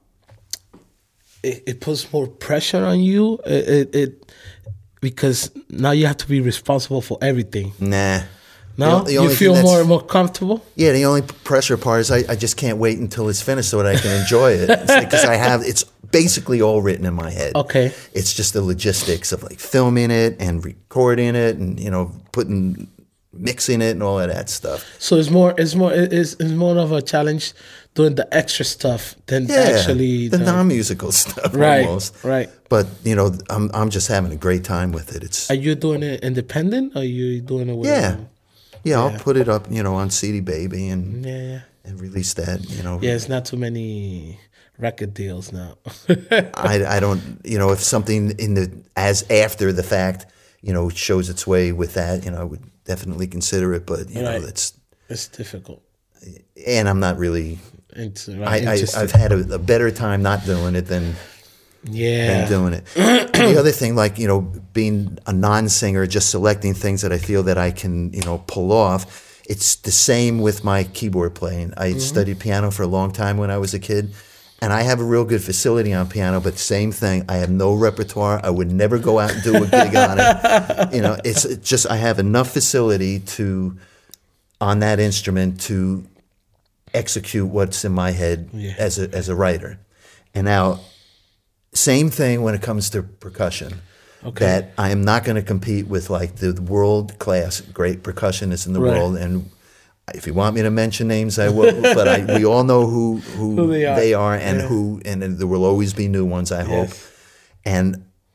it, it puts more pressure on you? It, it, it because now you have to be responsible for everything. Nah. No, The- the you only feel thing more that's- more comfortable. Yeah, the only pressure part is I, I just can't wait until it's finished so that I can enjoy it. Because I have, it's basically all written in my head. Okay. It's just the logistics of like filming it and recording it and, you know, putting, mixing it and all of that stuff. So it's more it's more it's, it's more of a challenge doing the extra stuff than Yeah, actually the non-musical stuff Right, almost. right. But, you know, I'm I'm just having a great time with it. It's, Are you doing it independent? Or are you doing it with? yeah. um, Yeah, I'll put it up, you know, on C D Baby and yeah, yeah. and release that, you know. Yeah, it's not too many record deals now. I, I don't, you know, if something in the, as after the fact, you know, shows its way with that, you know, I would definitely consider it, but, you know, Right. that's, It's difficult. and I'm not really, It's I, right, I, interesting. I've had a, a better time not doing it than, yeah. than doing it. And the other thing, like, you know, being a non-singer, just selecting things that I feel that I can, you know, pull off. It's the same with my keyboard playing. I Mm-hmm. studied piano for a long time when I was a kid, and I have a real good facility on piano, but same thing. I have no repertoire. I would never go out and do a gig on it. You know, it's it's just I have enough facility to, on that instrument, to execute what's in my head Yeah. as a as a writer. And now, same thing when it comes to percussion. Okay. That I am not going to compete with like the world class great percussionists in the Right. world. And if you want me to mention names, I will. But I, we all know who who, Who they are. they are and Yeah. who, and there will always be new ones. I hope. And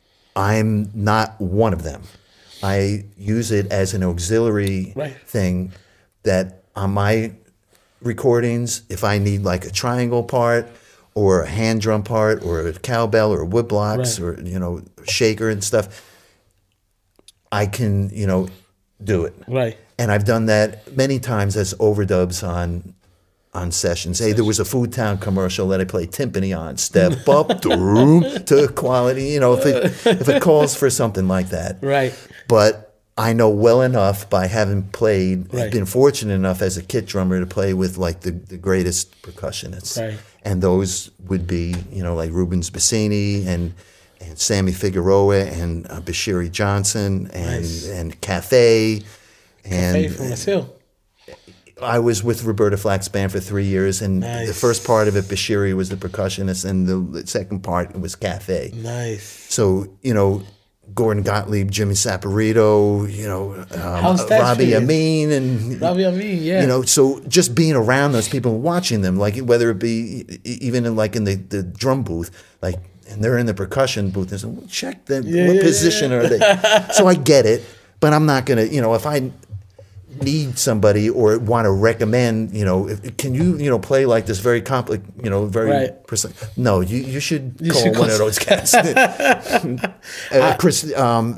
I'm not one of them. I use it as an auxiliary Right. thing. That on my recordings, if I need like a triangle part, or a hand drum part, or a cowbell, or wood blocks, Right. or you know, shaker and stuff, I can you know do it. Right. And I've done that many times as overdubs on on sessions. Hey, there was a Food Town commercial that I played timpani on. Step up, doom, to quality. You know, if it if it calls for something like that. Right. But I know well enough by having played, Right. been fortunate enough as a kit drummer to play with like the, the greatest percussionists. Right. And those would be, you know, like Rubens Bassini and and Sammy Figueroa and uh, Bashiri Johnson and Nice. and Cafe. And Hey, from Brazil. I was with Roberta Flack's band for three years, and Nice. the first part of it, Bashiri was the percussionist, and the, the second part was Cafe. Nice. So, you know, Gordon Gottlieb, Jimmy Saporito, you know, um, How's that Robbie for you? Amin, and Robbie Amin, yeah. you know, so just being around those people, and watching them, like whether it be e- even in like in the, the drum booth, like, and they're in the percussion booth, and so well, check them, Yeah, what yeah, position yeah. are they? So I get it, but I'm not gonna, you know, if I need somebody or want to recommend, you know, if, can you, you know, play like this very complex, you know, very Right. precise? No, you you should You call should one call of those guys. uh, Chris, um,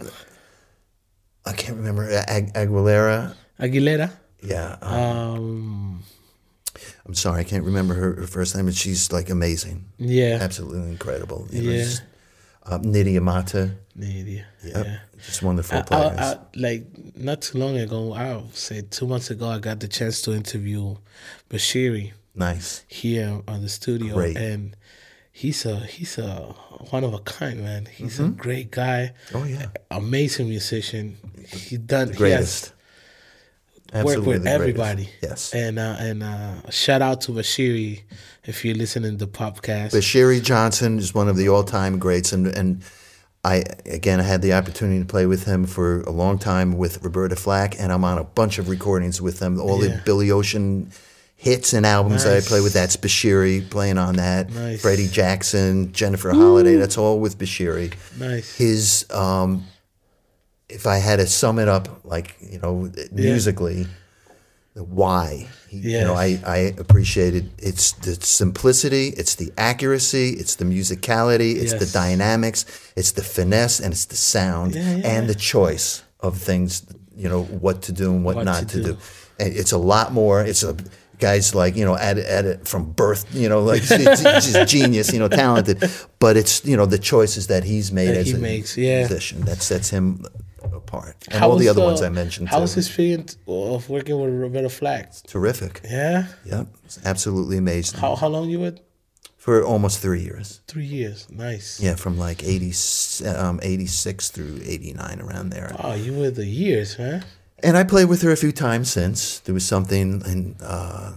I can't remember Ag- Aguilera. Aguilera. Yeah, um, Um, I'm sorry, I can't remember her, her first name, but she's like amazing, yeah. absolutely incredible. You know, Yeah. just, uh, Nydia Mata, Maybe. yep, Yeah. just wonderful I, players. I, I, like not too long ago, I would say two months ago, I got the chance to interview Bashiri Nice, here on the studio, Great. and he's a he's a one of a kind man. He's a great guy. Oh, yeah. Amazing musician. He done he greatest. has Absolutely worked with the greatest. everybody. Yes. and uh, and uh, shout out to Bashiri if you're listening to the podcast. Bashiri Johnson is one of the all-time greats, and and I again I had the opportunity to play with him for a long time with Roberta Flack, and I'm on a bunch of recordings with them. All Yeah. the Billy Ocean hits and albums that I Nice. play with, that's Bashiri playing on that. Nice. Freddie Jackson, Jennifer Holliday, that's all with Bashiri. Nice. His, um, if I had to sum it up, like, you know, musically, the why. He, You know, Yes. I, I appreciated it's the simplicity, it's the accuracy, it's the musicality, it's the Yes. dynamics, it's the finesse, and it's the sound, Yeah, yeah. and the choice of things, you know, what to do and what, What not to to, do. do. And it's a lot more. It's a guys like, you know, at it, at it from birth, you know, like it's just genius, you know, talented. But it's, you know, the choices that he's made That as he a makes, yeah. musician that sets him apart. And How all the was, other ones uh, I mentioned How too. was the experience of working with Roberta Flack? Terrific. Yeah. Yep. It's absolutely amazing. How how long you were? For almost three years. Three years. Nice. Yeah, from like eighty, um, eighty-six through eighty-nine, around there. Oh, you were the years, huh? And I played with her a few times since. There was something in, uh,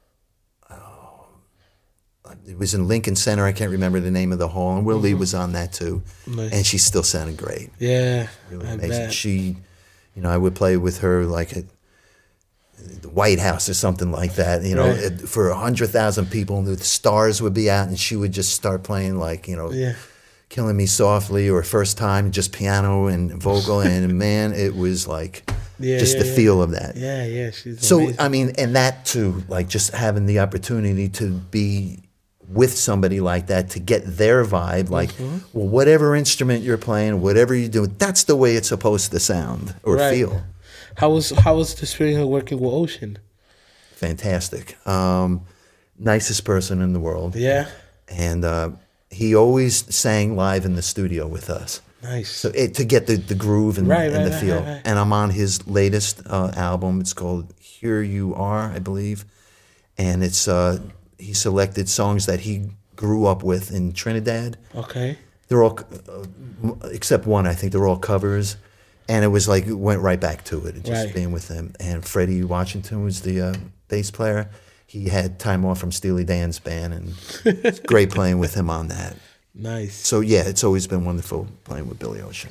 oh, it was in Lincoln Center. I can't remember the name of the hall. And Will Lee was on that too. Nice. And she still sounded great. Yeah. Really I amazing. bet. She, you know, I would play with her like at the White House or something like that, you know, Right. it- for a hundred thousand people, and the stars would be out, and she would just start playing like, you know, Yeah. Killing Me Softly, or First Time, just piano and vocal, and man, it was like Yeah, just yeah, the yeah. feel of that. Yeah, yeah. She's So amazing. I mean, and that too, like just having the opportunity to be with somebody like that, to get their vibe, like, Mm-hmm. well, whatever instrument you're playing, whatever you're doing, that's the way it's supposed to sound or Right. feel. How was how was the experience of working with Ocean? Fantastic. Um, nicest person in the world. Yeah. And uh, he always sang live in the studio with us. Nice. So it, to get the, the groove and, Right, and right, the right, feel. right, right. And I'm on his latest uh, album. It's called Here You Are, I believe. And it's uh, he selected songs that he grew up with in Trinidad. Okay. They're all, uh, except one, I think they're all covers. And it was like, it went right back to it, just Right. being with him. And Freddie Washington was the uh, bass player. He had time off from Steely Dan's band, and it's great playing with him on that. Nice. So yeah, it's always been wonderful playing with Billy Ocean.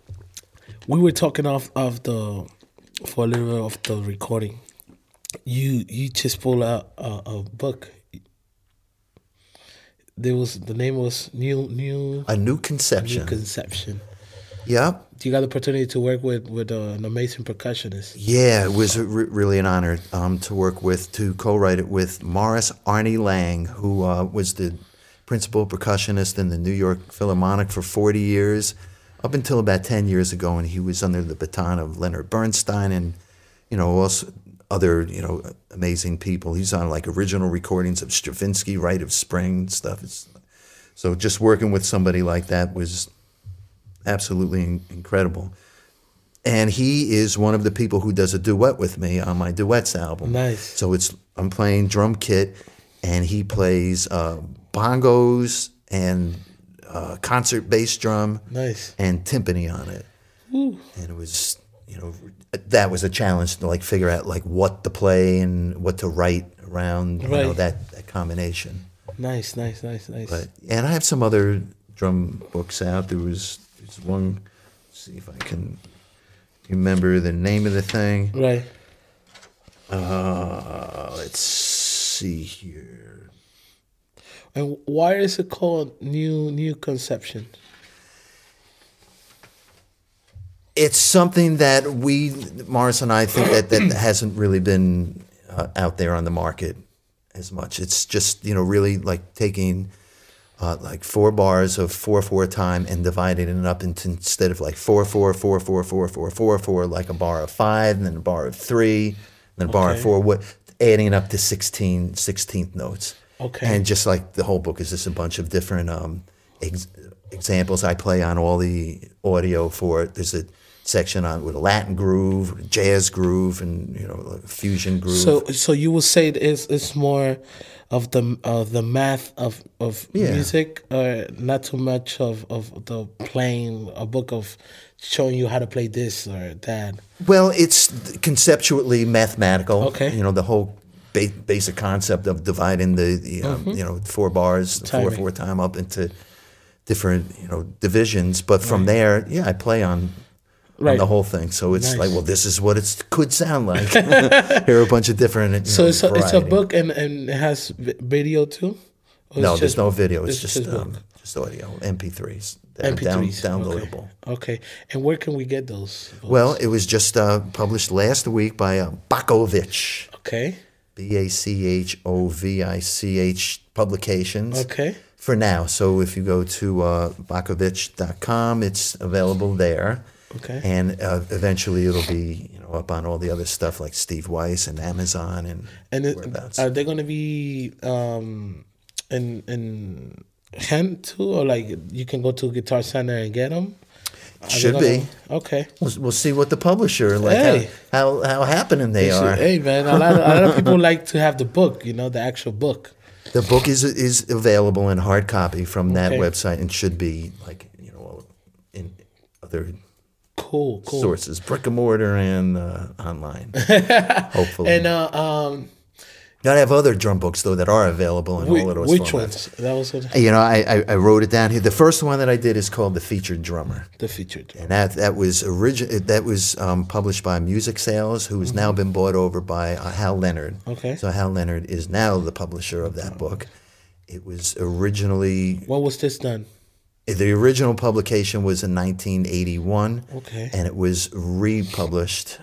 We were talking off of the for a little bit of the recording. You you just pulled out a, a book. There was the name was New New A New New Conception. Conception. Yep. You got the opportunity to work with with uh, an amazing percussionist. Yeah, it was re- really an honor um, to work with, to co-write it with Morris Arnie Lang, who uh, was the principal percussionist in the New York Philharmonic for forty years, up until about ten years ago, and he was under the baton of Leonard Bernstein and, you know, also other, you know, amazing people. He's on like original recordings of Stravinsky, Rite of Spring stuff. It's, so just working with somebody like that was absolutely in- incredible. and he is one of the people who does a duet with me on my duets album. Nice. So it's I'm playing drum kit, and he plays uh, bongos and uh, concert bass drum, Nice. and timpani on it. Ooh. And it was, you know, that was a challenge to like figure out like what to play and what to write around, you Right. know, that, that combination. Nice, nice, nice, nice. But and I have some other drum books out. There was there's one. Let's see if I can remember the name of the thing. Right. Uh, let's see here. And why is it called New New Conception? It's something that we, Morris and I, think that, that hasn't really been uh, out there on the market as much. It's just, you know, really like taking uh, like four bars of four four time and dividing it up into, instead of like four four four four four four four four, like a bar of five, and then a bar of three, and then a bar of Okay. four, what, adding it up to sixteen sixteenth notes. Okay. And just like the whole book is just a bunch of different um, ex- examples. I play on all the audio for it. There's a section on with a Latin groove, a jazz groove, and you know, a fusion groove. So, so you would say it's it's more of the of the math of of Yeah. music, or not too much of of the playing a book of showing you how to play this or that. Well, it's conceptually mathematical. Okay. You know, the whole ba- basic concept of dividing the, the um, you know, four bars, the four Timing. four time up into different, you know, divisions. But from there, yeah, I play on, on Right. the whole thing. So it's Nice. like, well, this is what it could sound like. Here are a bunch of different, you So know, it's a, it's a variety. book and, and it has vi- video too? Or No, it's there's just- no video. It's, it's just just um, book? just audio, M P threes. They're M P threes. down, okay. downloadable. Okay. And where can we get those books? Well, it was just uh, published last week by uh, Bakovich, Okay. B A C H O V I C H Publications. Okay. For now. So if you go to uh, bakovich dot com, it's available there. Okay. And uh, eventually it'll be, you know, up on all the other stuff like Steve Weiss and Amazon and, And it, whereabouts. are they going to be um, in in hand too, or like you can go to Guitar Center and get them? Should be. Okay. We'll, we'll see what the publisher, like Hey. how, how, how happening they are. Hey man, a lot, of, a lot of people like to have the book, you know, the actual book. The book is is available in hard copy from that Okay. website and should be like, you know, in other Cool, cool. sources, brick and mortar and uh, online, hopefully. And uh, um, I have other drum books though that are available in whi- all of those which formats. ones? That was what, You know, I, I I wrote it down here. The first one that I did is called The Featured Drummer, the featured. and that that was origin that was um, published by Music Sales, who has now been bought over by uh, Hal Leonard. Okay. So Hal Leonard is now the publisher of that book. It was originally When was this done? the original publication was in nineteen eighty-one, Okay. and it was republished.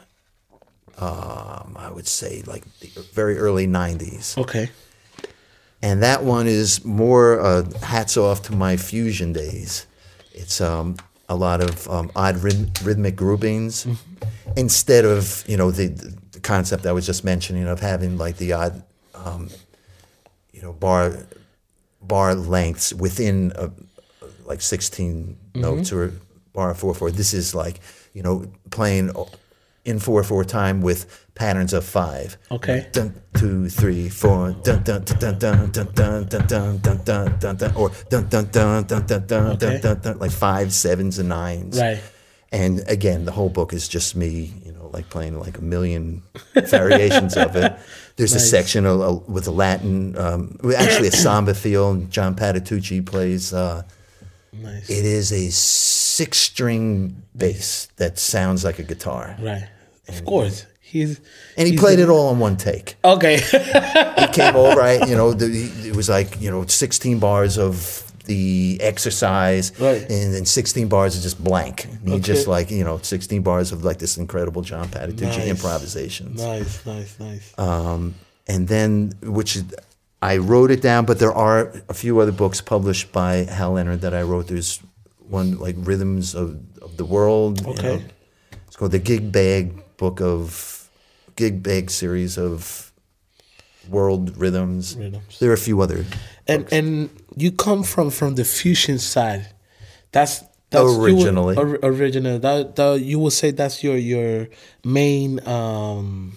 Um, I would say like the very early nineties. Okay. And that one is more uh, hats off to my fusion days. It's um, a lot of um, odd rhythm, rhythmic groupings Mm-hmm. instead of, you know, the, the concept I was just mentioning of having like the odd, um, you know, bar bar lengths within a, like sixteen Mm-hmm. notes or bar four four. This is like, you know, playing in four four time with patterns of five. Okay. Dun, two, three, four. Dun dun dun dun dun dun dun dun dun dun dun dun, or dun dun dun dun dun dun Okay. dun dun dun, like five, sevens, and nines. Right. And again, the whole book is just me, you know, like playing like a million variations of it. There's Nice. a section of, uh, with a Latin, um, well, actually a samba feel. And John Patitucci plays. Uh, Nice. it is a six-string bass that sounds like a guitar, Right. Of course. He's and he he's played the- it all on one take. Okay. He came over, I, you know, the, he- it was like, you know, sixteen bars of the exercise, Right. and then sixteen bars of just blank. And he Okay. just like, you know, sixteen bars of like this incredible John Patitucci Nice. improvisations. Nice, nice, nice. Um, and then, which is, I wrote it down, but there are a few other books published by Hal Leonard that I wrote. There's one like Rhythms of, of the World. you Okay. know. It's called the Gig Bag Book of, Gig Bag series of world rhythms. Rhythms. There are a few other. And and you come from from the fusion side. That's That's you would- Originally. or- original. That, that you would say that's your your main um,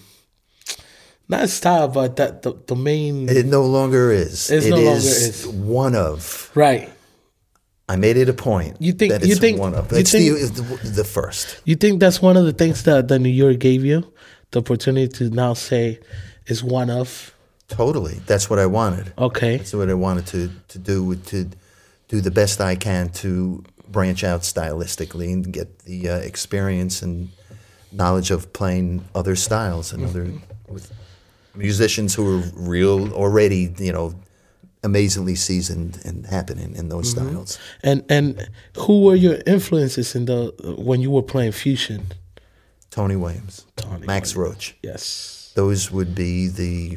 not style, but that the, the main It no longer is. It It no longer is is. one of. right. I made it a point. You think- that you it's think- one of. you It's think- the, the the first. You think that's one of the things that, that New York gave you, the opportunity to now say is one of. Totally. That's what I wanted. Okay. That's what I wanted to to do to do the best I can to branch out stylistically and get the uh, experience and knowledge of playing other styles and other with musicians who are real already, you know, amazingly seasoned and happening in those styles. And and who were your influences in the when you were playing fusion? Tony Williams, Tony Max Roach. Yes. Those would be the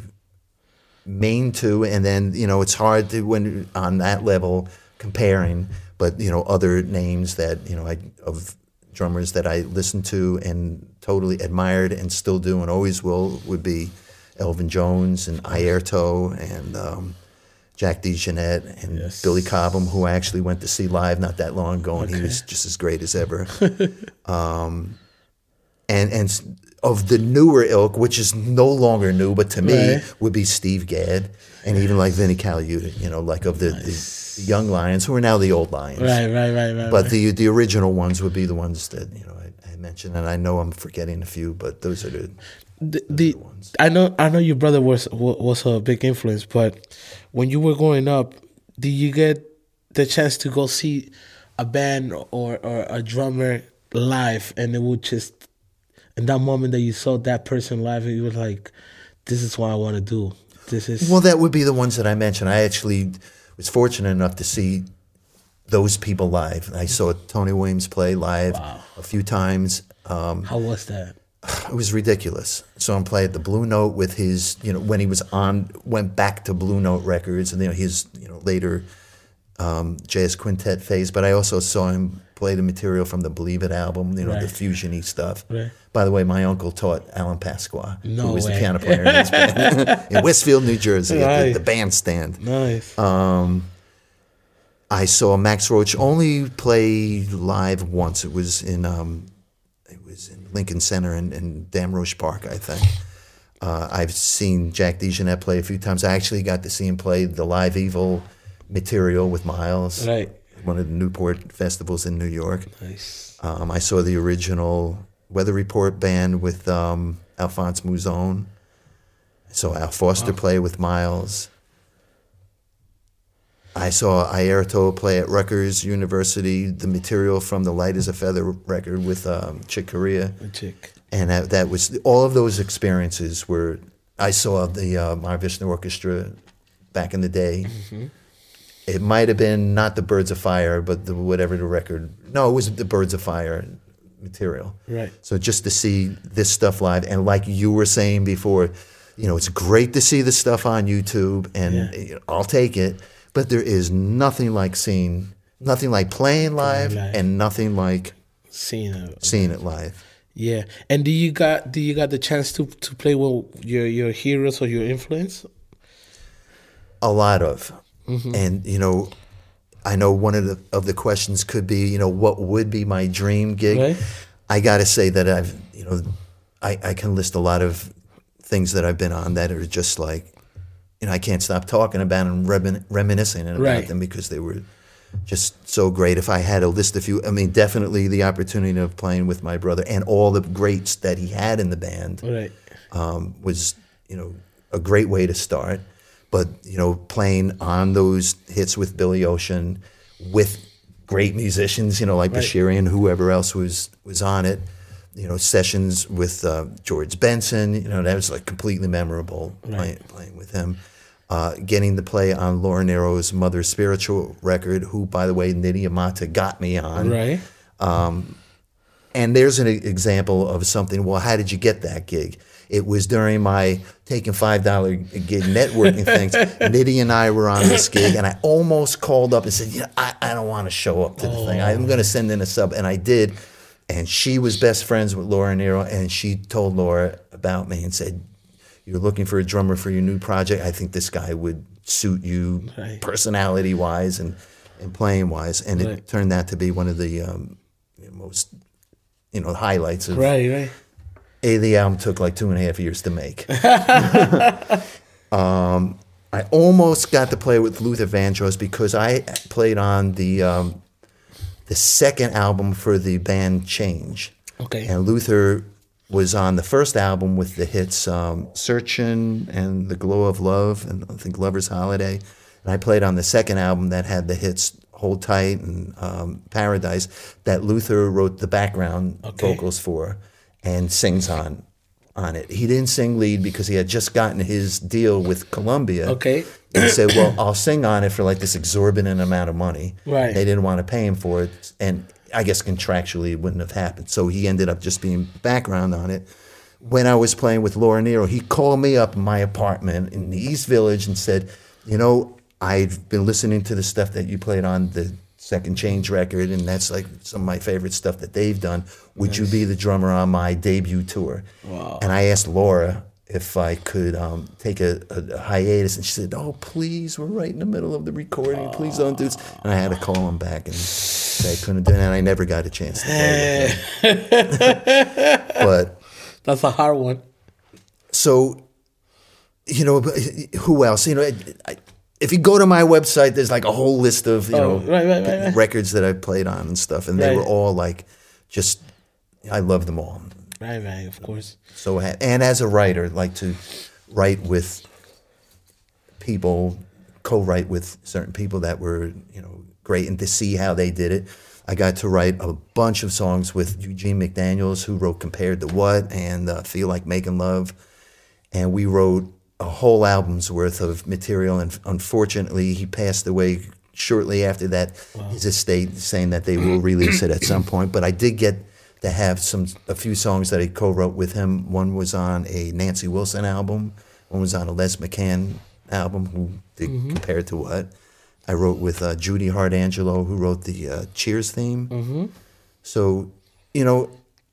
main two, and then you know it's hard to when on that level comparing, but you know other names that you know I, of drummers that I listened to and totally admired and still do and always will would be Elvin Jones and Airto and um, Jack DeJohnette and Yes. Billy Cobham, who I actually went to see live not that long ago, and he was just as great as ever. um, and and s- of the newer ilk, which is no longer new, but to me Right. would be Steve Gadd and even like Vinnie Colaiuta, you know, like of the, the, the young Lions who are now the old Lions. Right, right, right, right. But right. the the original ones would be the ones that you know I, I mentioned, and I know I'm forgetting a few, but those are the the, the I know I know your brother was wa- was a big influence, but when you were growing up, did you get the chance to go see a band or, or a drummer live, and it would just in that moment that you saw that person live, you were like, "This is what I want to do. This is well, that would be the ones that I mentioned. I actually was fortunate enough to see those people live. I saw Tony Williams play live Wow. a few times. Um, how was that? It was ridiculous. Saw him play at the Blue Note with his, you know, when he was on, went back to Blue Note Records, and you know his, you know, later um, jazz quintet phase. But I also saw him play the material from the Believe It album, you know, the Right. fusion-y stuff. Right. By the way, my uncle taught Alan Pasqua, No who was way. the piano player in his band in Westfield, New Jersey, at Right. the, the bandstand. Nice. I saw Max Roach only play live once. It was in um, it was in Lincoln Center in, in Damrosch Park, I think. Uh, I've seen Jack DeJohnette play a few times. I actually got to see him play the Live Evil material with Miles, Right. one of the Newport festivals in New York. Nice. Um, I saw the original Weather Report band with um, Alphonse Mouzon. I saw Al Foster play with Miles. I saw Airto play at Rutgers University, the material from the Light as a Feather record with um, Chick Corea. A chick. And that, that was, all of those experiences were, I saw the uh, Mahavishnu Orchestra back in the day. Mm-hmm. It might have been not the Birds of Fire, but the, whatever the record, no, it was the Birds of Fire material. Right. So just to see this stuff live, and like you were saying before, you know, it's great to see this stuff on YouTube, and Yeah. you know, I'll take it. But there is nothing like seeing, nothing like playing live, live. and nothing like Seeing it. seeing it live. Yeah. And do you got do you got the chance to, to play with your, your heroes or your influence? A lot of, Mm-hmm. and you know, I know one of the of the questions could be, you know, what would be my dream gig? Right. I got to say that I've, you know, I, I can list a lot of things that I've been on that are just like, you know, I can't stop talking about and remin- reminiscing about Right. them because they were just so great. If I had to list a few, I mean, definitely the opportunity of playing with my brother and all the greats that he had in the band Right. um, was, you know, a great way to start. But, you know, playing on those hits with Billy Ocean, with great musicians, you know, like Right. Bashiri and whoever else was was on it, you know, sessions with uh, George Benson, you know, that was like completely memorable playing, playing with him. Uh, getting to play on Laura Nero's Mother Spiritual record, who, by the way, Nidhi Amata got me on. Right. And there's an e- example of something, well, how did you get that gig? It was during my taking five dollar gig networking things. Nidhi and I were on this gig, and I almost called up and said, yeah, I, I don't want to show up to the thing. I'm going to send in a sub. And I did. And she was best friends with Laura Nero, and she told Laura about me and said, you're looking for a drummer for your new project. I think this guy would suit you Right. personality-wise. And and playing wise, and it Right. turned out to be one of the um, most, you know, highlights of. Right, right. A, the album took like two and a half years to make. um, I almost got to play with Luther Vandross because I played on the um, the second album for the band Change. Okay. And Luther was on the first album with the hits um, Searchin' and The Glow of Love and I think Lover's Holiday. And I played on the second album that had the hits Hold Tight and um, Paradise that Luther wrote the background Okay. vocals for and sings on on it. He didn't sing lead because he had just gotten his deal with Columbia. Okay. And he said, well, I'll sing on it for like this exorbitant amount of money. Right. They didn't want to pay him for it. And I guess contractually it wouldn't have happened. So he ended up just being background on it. When I was playing with Laura Nyro, he called me up in my apartment in the East Village and said, you know, I've been listening to the stuff that you played on the Second Change record, and that's like some of my favorite stuff that they've done. Would nice. You be the drummer on my debut tour? Wow. And I asked Laura if I could um, take a, a, a hiatus, and she said, oh, please, we're right in the middle of the recording. Please don't do this. And I had to call him back and say I couldn't do it, and I never got a chance to play with him. But that's a hard one. So, you know, who else? You know, I, I, if you go to my website, there's like a whole list of, you oh, know, right, right, right, right. records that I played on and stuff. And they right. were all like, just, I love them all. Right, right, of course. So, and as a writer, like to write with people, co-write with certain people that were, you know, great, and to see how they did it. I got to write a bunch of songs with Eugene McDaniels, who wrote Compared to What and uh, Feel Like Making Love. And we wrote a whole album's worth of material, and unfortunately he passed away shortly after that. Wow. His estate saying that they will release it at some point, but I did get to have some a few songs that I co-wrote with him. One was on a Nancy Wilson album, one was on a Les McCann album, who did mm-hmm. Compared to What. I wrote with uh, Judy Hart-Angelo, who wrote the uh, Cheers theme. Mm-hmm. So, you know,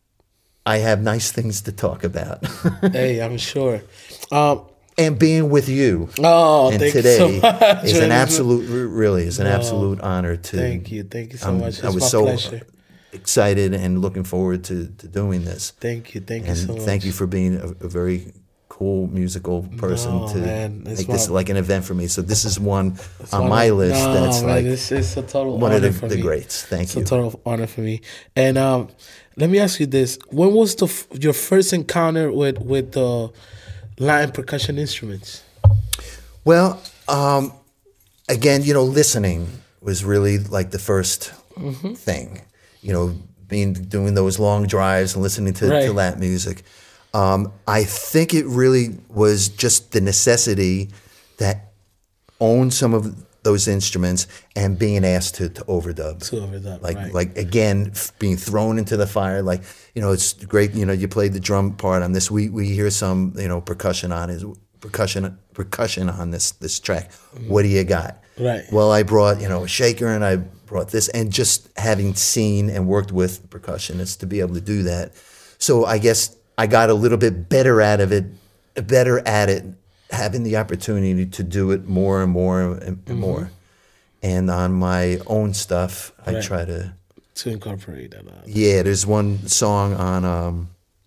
I have nice things to talk about. Hey, I'm sure. Um, And being with you oh, and thank today you so much. is an absolute, really is an oh, absolute honor to. Thank you, thank you so um, much. It's I was my so pleasure. excited and looking forward to, to doing this. Thank you, thank and you so much. thank you for being a, a very cool musical person no, to man, make my, this like an event for me. So this is one on one my of, list no, that's man, like it's, it's a total one honor of the, for the me. greats. Thank it's you. It's a total honor for me. And um, let me ask you this: when was the your first encounter with with the Latin percussion instruments? Well, um, again, you know, listening was really like the first mm-hmm. thing. You know, being doing those long drives and listening to, right. to Latin music. Um, I think it really was just the necessity that owned some of those instruments and being asked to, to overdub. To overdub, like right. like again f- being thrown into the fire. Like, you know, it's great. You know, you played the drum part on this. We we hear some, you know, percussion on it. percussion percussion on this this track. Mm-hmm. What do you got? Right. Well, I brought, you know, a shaker and I brought this, and just having seen and worked with percussionists to be able to do that. So I guess I got a little bit better out of it, better at it, having the opportunity to do it more and more and mm-hmm. more. And on my own stuff, I right. try to to incorporate that. Yeah, there's one song on um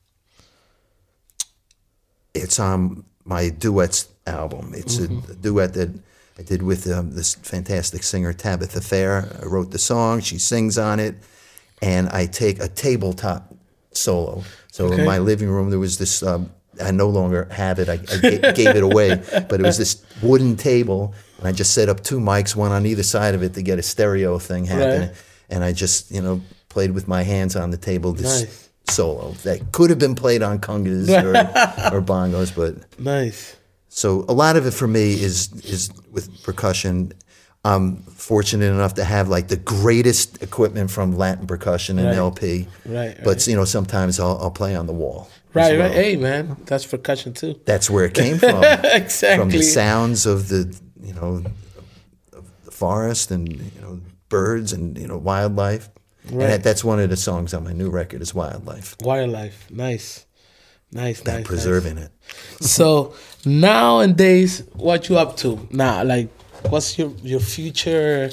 it's on my duets album. It's mm-hmm. a, a duet that I did with um, this fantastic singer, Tabitha Fair. I wrote the song, she sings on it, and I take a tabletop solo. So okay. in my living room, there was this, um, I no longer have it, I, I g- gave it away, but it was this wooden table, and I just set up two mics, one on either side of it to get a stereo thing happening. Right. And I just, you know, played with my hands on the table, this nice. solo that could have been played on congas or, or bongos, but nice. So a lot of it for me is is with percussion. I'm fortunate enough to have like the greatest equiment from Latin percussion and right. L P. Right, right. But you know, sometimes I'll, I'll play on the wall. Right, well. right. Hey, man, that's percussion too. That's where it came from. Exactly. From the sounds of the you know of the forest and you know birds and you know wildlife. Right. And that, that's one of the songs on my new record is Wildlife. Wildlife, nice, nice, that nice. Preserving nice. it. So nowadays, what you up to now? Like, what's your your future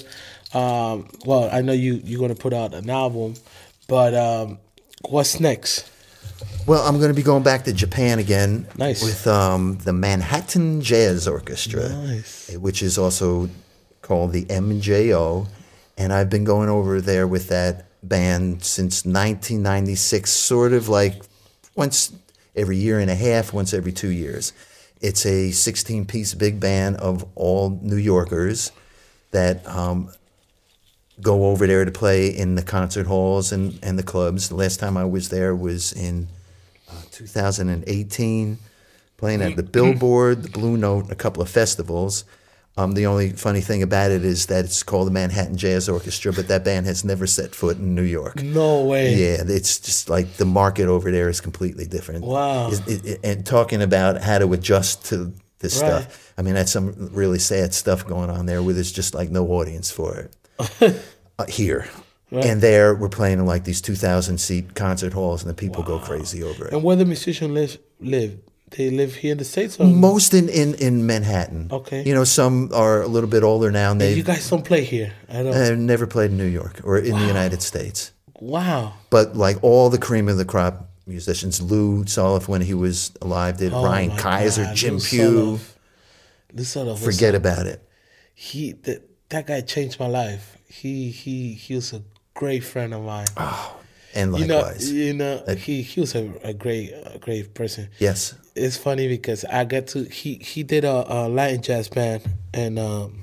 Um, well, I know you you're gonna put out an album, but um, what's next? Well, I'm going to be going back to Japan again Nice. with um, the Manhattan Jazz Orchestra, Nice. which is also called the M J O. And I've been going over there with that band since nineteen ninety-six, sort of like once every year and a half, once every two years. It's a sixteen-piece big band of all New Yorkers that um, go over there to play in the concert halls and, and the clubs. The last time I was there was in uh, two thousand eighteen, playing at the Billboard, the Blue Note, and a couple of festivals. Um, the only funny thing about it is that it's called the Manhattan Jazz Orchestra, but that band has never set foot in New York. No way. Yeah, it's just like the market over there is completely different. Wow. It, it, it- and talking about how to adjust to this Right. stuff, I mean, that's some really sad stuff going on there where there's just like no audience for it uh, here. Right. And there, we're playing in like these two thousand seat concert halls, and the people go crazy over it. And where the musicians live, live they live here in the States? Or? Most in, in, in Manhattan. Okay. You know, some are a little bit older now, and You they've guys don't play here at all. uh, never played in New York or in the United States. Wow. But like all the cream of the crop musicians, Lou Soloff when he was alive did, Oh Ryan my Kaiser, God, Jim Lou Pugh. Soloff. Lou Soloff was Forget about it. he that that guy changed my life. He he he was a great friend of mine. And you know, likewise. you know, he he was a, a great a great person. Yes. It's funny because I get to he he did a, a Latin jazz band, and um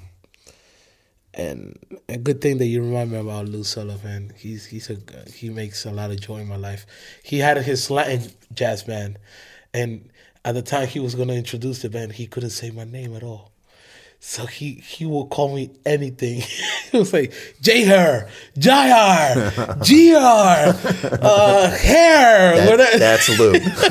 and a good thing that you remind me about Lou Sullivan. He's he's a he makes a lot of joy in my life. He had his Latin jazz band, and at the time he was going to introduce the band, he couldn't say my name at all. So he he will call me anything. He was like J-Her, J-R, G-R, uh, Hair. That- whatever. that's Lou.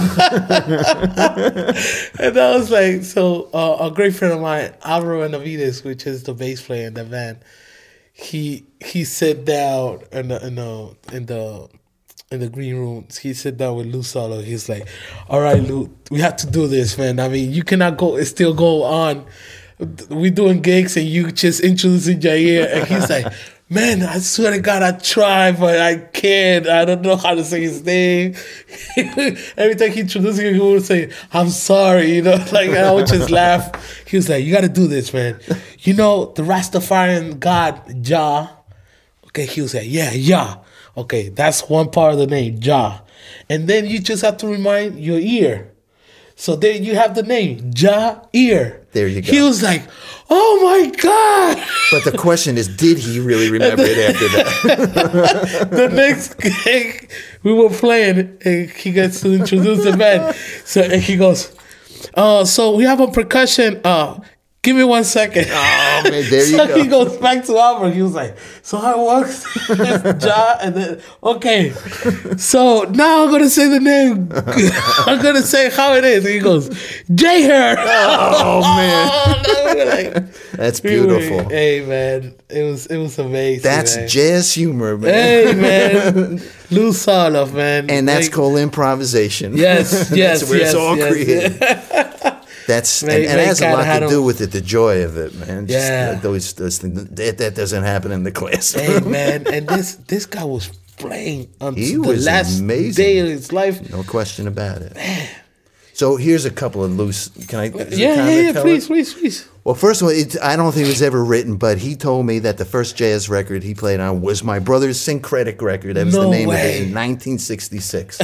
And I was like, so uh, a great friend of mine, Alvaro Benavides, which is the bass player in the band, he he sat down in the in the in the in the green room. He sat down with Lou Solo. He's like, "All right, Lou, we have to do this, man. I mean, you cannot go still go on. We doing gigs and you just introducing Jair." And he's like, "Man, I swear to God, I try, but I can't. I don't know how to say his name." Every time he introduced him, he would say, "I'm sorry," you know. Like I would just laugh. He was like, "You got to do this, man. You know the Rastafarian God Jah." Okay, he was like, "Yeah, Jah. Okay, that's one part of the name, Jah. And then you just have to remind your ear. So then you have the name, Jah Ear." There you go. He was like, "Oh my God." But the question is, did he really remember it after that? The next gig we were playing, and he gets to introduce the band. So and he goes, uh, so we have a percussion. Uh, give me one second. Oh, man, there you so go. he goes back to Albert. He was like, so how it works? Ja, and then, okay. So now I'm going to say the name. I'm going to say how it is. And he goes, J-Her. Oh, man. Like, That's we were- beautiful. Hey, man. It was, it was amazing. That's man. jazz humor, man. Hey, man. Lou Soloff, man. And that's Like, called improvisation. Yes, yes, That's where yes, it's all yes, created. That's and, They- and they it has a kinda lot had to a- do with it. The joy of it, man. Just, Yeah. uh, those those things that, that doesn't happen in the classroom. Hey, man. And this this guy was playing until He the was last amazing. day of his life. No question about it. So here's a couple of loose. Can I? is it Yeah, time yeah, to yeah. tell Please, it? please, please. Well, first of all, it, I don't think it was ever written, but he told me that the first jazz record he played on was my brother's Syncretic record. That was the No name of way. it in nineteen sixty-six.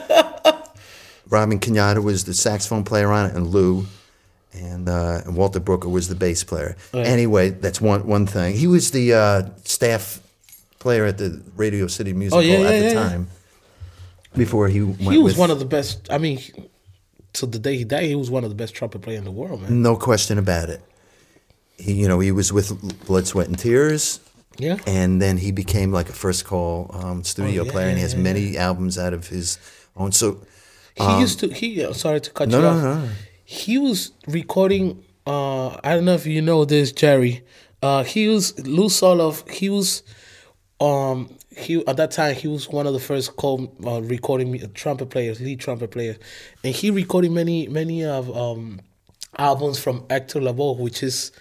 Robin Kenyatta was the saxophone player on it, and Lou, and, uh, and Walter Brooker was the bass player. Right. Anyway, that's one one thing. He was the uh, staff player at the Radio City Music Oh, yeah, Hall at yeah, the yeah, yeah. time. Before he went He was with, one of the best. I mean, till the day he died, he was one of the best trumpet players in the world, man. no question about it. He, you know, he was with Blood, Sweat, and Tears. Yeah. And then he became like a first call um, studio Oh, yeah, player, and he has yeah, many albums out of his own. So He used to. He uh, sorry to cut no, you no, off. no, no. He was recording. Uh, I don't know if you know this, Jerry. Uh, he was Lou Soloff. He was. Um, he at that time he was one of the first co uh, recording me- trumpet players, lead trumpet players, and he recorded many many of um albums from Hector Lavoe, which is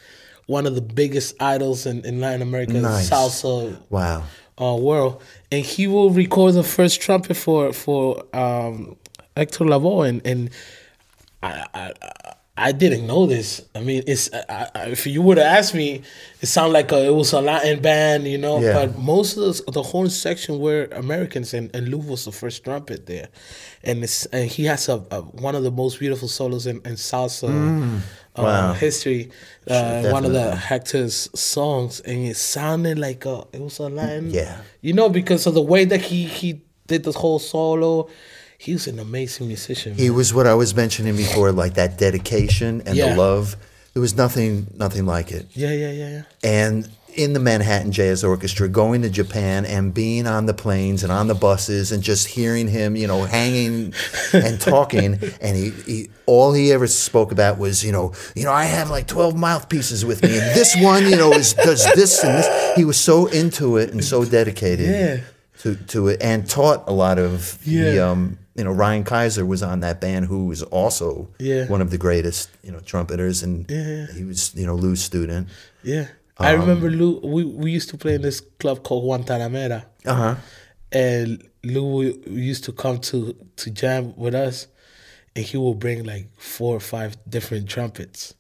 one of the biggest idols in, in Latin America, Nice. salsa Wow. uh, world, and he will record the first trumpet for for um, Hector Lavoe, and and I, I I didn't know this. I mean, it's I, I, if you would have asked me, it sounded like a, it was a Latin band, you know. Yeah. But most of the, the horn section were Americans, and, and Lou was the first trumpet there, and it's and he has a, a one of the most beautiful solos in, in salsa uh, Wow. history. Sure, Uh, one of the definitely. Hector's songs, and it sounded like a it was a Latin. Yeah. You know, because of the way that he he did this whole solo. He was an amazing musician. He man. was what I was mentioning before, like that dedication and Yeah. the love. There was nothing, nothing like it. Yeah, yeah, yeah, yeah. And in the Manhattan Jazz Orchestra, going to Japan and being on the planes and on the buses and just hearing him, you know, hanging and talking, and he, he all he ever spoke about was, you know, you know, I have like twelve mouthpieces with me, and this one, you know, is does this and this. He was so into it and so dedicated Yeah. to to it, and taught a lot of the, Yeah. um, you know, Ryan Kaiser was on that band, who was also Yeah. one of the greatest, you know, trumpeters, and Yeah. he was, you know, Lou's student. Yeah. I remember Lou, we, we used to play in this club called Guantanamera. Uh huh. And Lou used to come to, to jam with us, and he would bring like four or five different trumpets.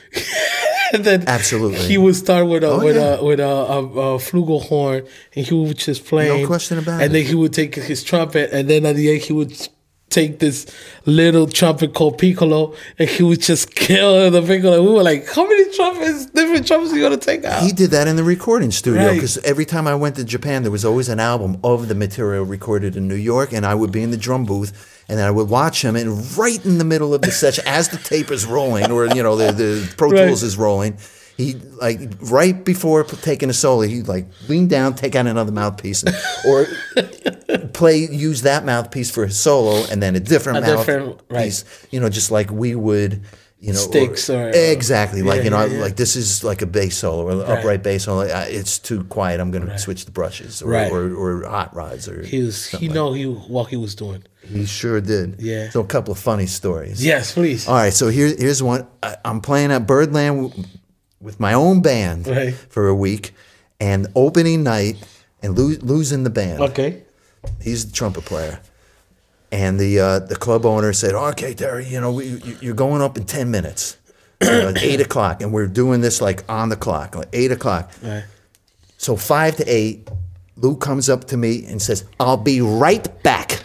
And then Absolutely. he would start with a Oh, with yeah. a with a, a, a flugelhorn, and he would just play. No question about and it. then he would take his trumpet, and then at the end he would take this little trumpet called piccolo, and he would just kill the piccolo. We were like, how many trumpets, different trumpets, are you gonna take out? He did that in the recording studio, Right. because every time I went to Japan, there was always an album of the material recorded in New York, and I would be in the drum booth, and then I would watch him, and right in the middle of the session, as the tape is rolling, or you know the, the Pro Right. Tools is rolling, he like right before p- taking a solo, he'd like lean down, take out another mouthpiece, and, or play use that mouthpiece for his solo, and then a different A mouthpiece, different- right. you know, just like we would. You know, Sticks or- exactly like Yeah, you know, yeah, yeah. like this is like a bass solo or an Right. upright bass solo. Uh, It's too quiet. I'm going to switch the brushes or, Right. or, or hot rods or. he was he know he what he was doing. He sure did. Yeah. So a couple of funny stories. Yes, please. All right. So here, here's one. I, I'm playing at Birdland w- with my own band Right. for a week, and opening night, and lo- losing the band. Okay. He's the trumpet player. And the uh, the club owner said, "Okay, Terry, you know, we, you- you're going up in ten minutes, you know, at eight o'clock, and we're doing this like on the clock, like eight o'clock." Right. So five to eight, Lou comes up to me and says, "I'll be right back."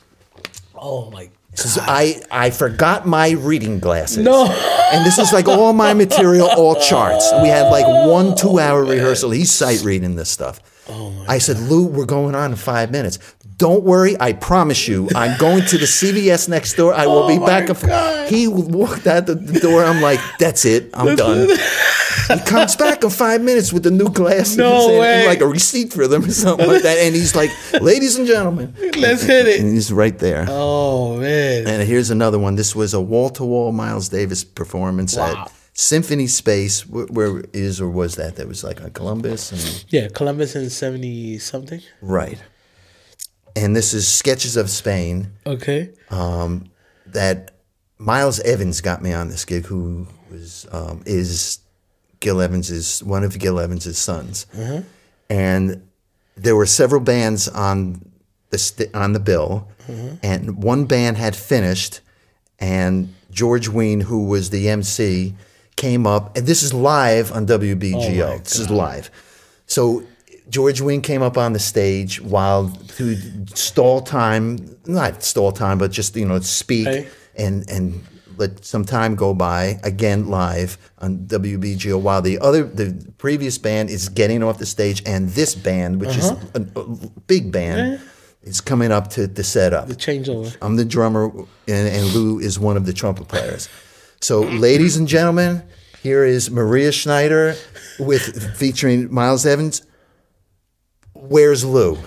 Oh my Says, I I forgot my reading glasses. No. And this is like all my material, all charts. We had like one two hour rehearsal. He's sight reading this stuff. Oh my I said, "Lou, we're going on in five minutes. Don't worry, I promise you. I'm going to the C V S next door. I will Oh be my back." In f-" God. He walked out the, the door. I'm like, "That's it. I'm done." He comes back in five minutes with the new glasses No and, way. and like a receipt for them or something like that. And he's like, "Ladies and gentlemen," Let's hit and it. he's right there. Oh man. And here's another one. This was a wall-to-wall Miles Davis performance Wow. at Symphony Space. Where, where is or was that? That was like on Columbus. And, Yeah, Columbus in seventy something. right. And this is Sketches of Spain. Okay. That Miles Evans got me on this gig, who was um, is Gil Evans's one of Gil Evans's sons. And there were several bands on the st- on the bill, and one band had finished, and George Wein, who was the M C, came up, and this is live on W B G O. Oh my this is live. So George Wein came up on the stage while to stall time, not stall time, but just you know speak Okay. and and let some time go by, again live on W B G O, while the other the previous band is getting off the stage, and this band, which is a, a big band, Uh-huh. Yeah. is coming up to, to set up. The changeover. I'm the drummer, and, and Lou is one of the trumpet players. So, ladies and gentlemen, here is Maria Schneider with featuring Miles Evans. Where's Lou?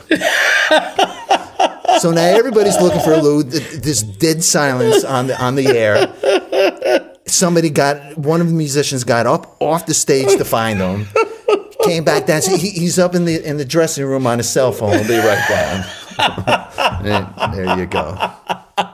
So now everybody's looking for Lou. Th- This dead silence on the on the air. Somebody got one of the musicians got up off the stage to find him. Came back down. So he, he's up in the in the dressing room on his cell phone. He'll be right down. And there you go.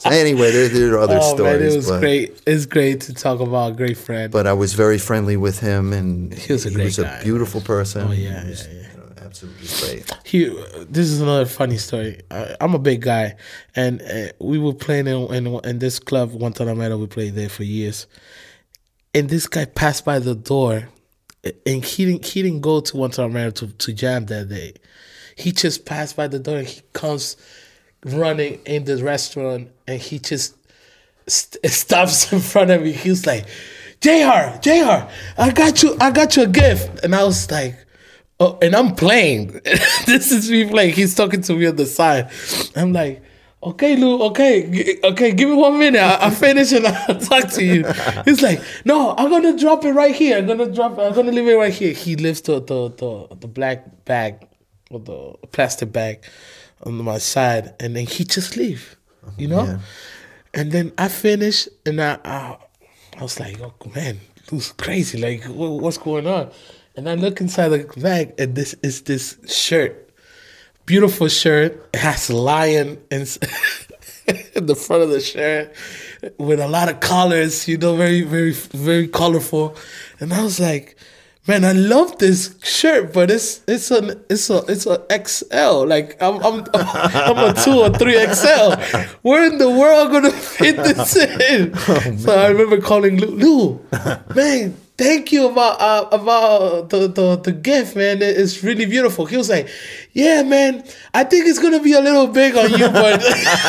Anyway, there, there are other oh, stories. Man, it was but, great. It's great to talk about a great friend. But I was very friendly with him, and he was a great he was guy. a beautiful person. Oh yeah, he was, yeah, yeah. You know, absolutely great. He. This is another funny story. I, I'm a big guy, and uh, we were playing in, in in this club Guantanamera. We played there for years, and this guy passed by the door, and he didn't he didn't go to Guantanamera to to jam that day. He just passed by the door, and he comes running in the restaurant, and he just st- stops in front of me. He was like, J R, J R, I got you, I got you a gift. And I was like, oh, and I'm playing. This is me playing. He's talking to me on the side. I'm like, okay, Lou, okay, g- okay, give me one minute. I- I'll finish and I'll talk to you. He's like, no, I'm gonna drop it right here. I'm gonna drop it, I'm gonna leave it right here. He lifts the the the, the black bag or the plastic bag on my side, and then he just leave, you know. Yeah. And then I finished, and I, I, I was like, "Oh man, it was crazy! Like, what, what's going on?" And I look inside the bag, and this is this shirt, beautiful shirt. It has a lion in, in the front of the shirt with a lot of colors, you know, very, very, very colorful. And I was like, man, I love this shirt, but it's it's an it's a it's a X L. Like I'm I'm I'm a two or three X L. Where in the world gonna fit this in? Oh, so I remember calling Lou, Lou, man, thank you about uh, about the, the the gift, man. It's really beautiful. He was like, yeah, man, I think it's gonna be a little big on you, but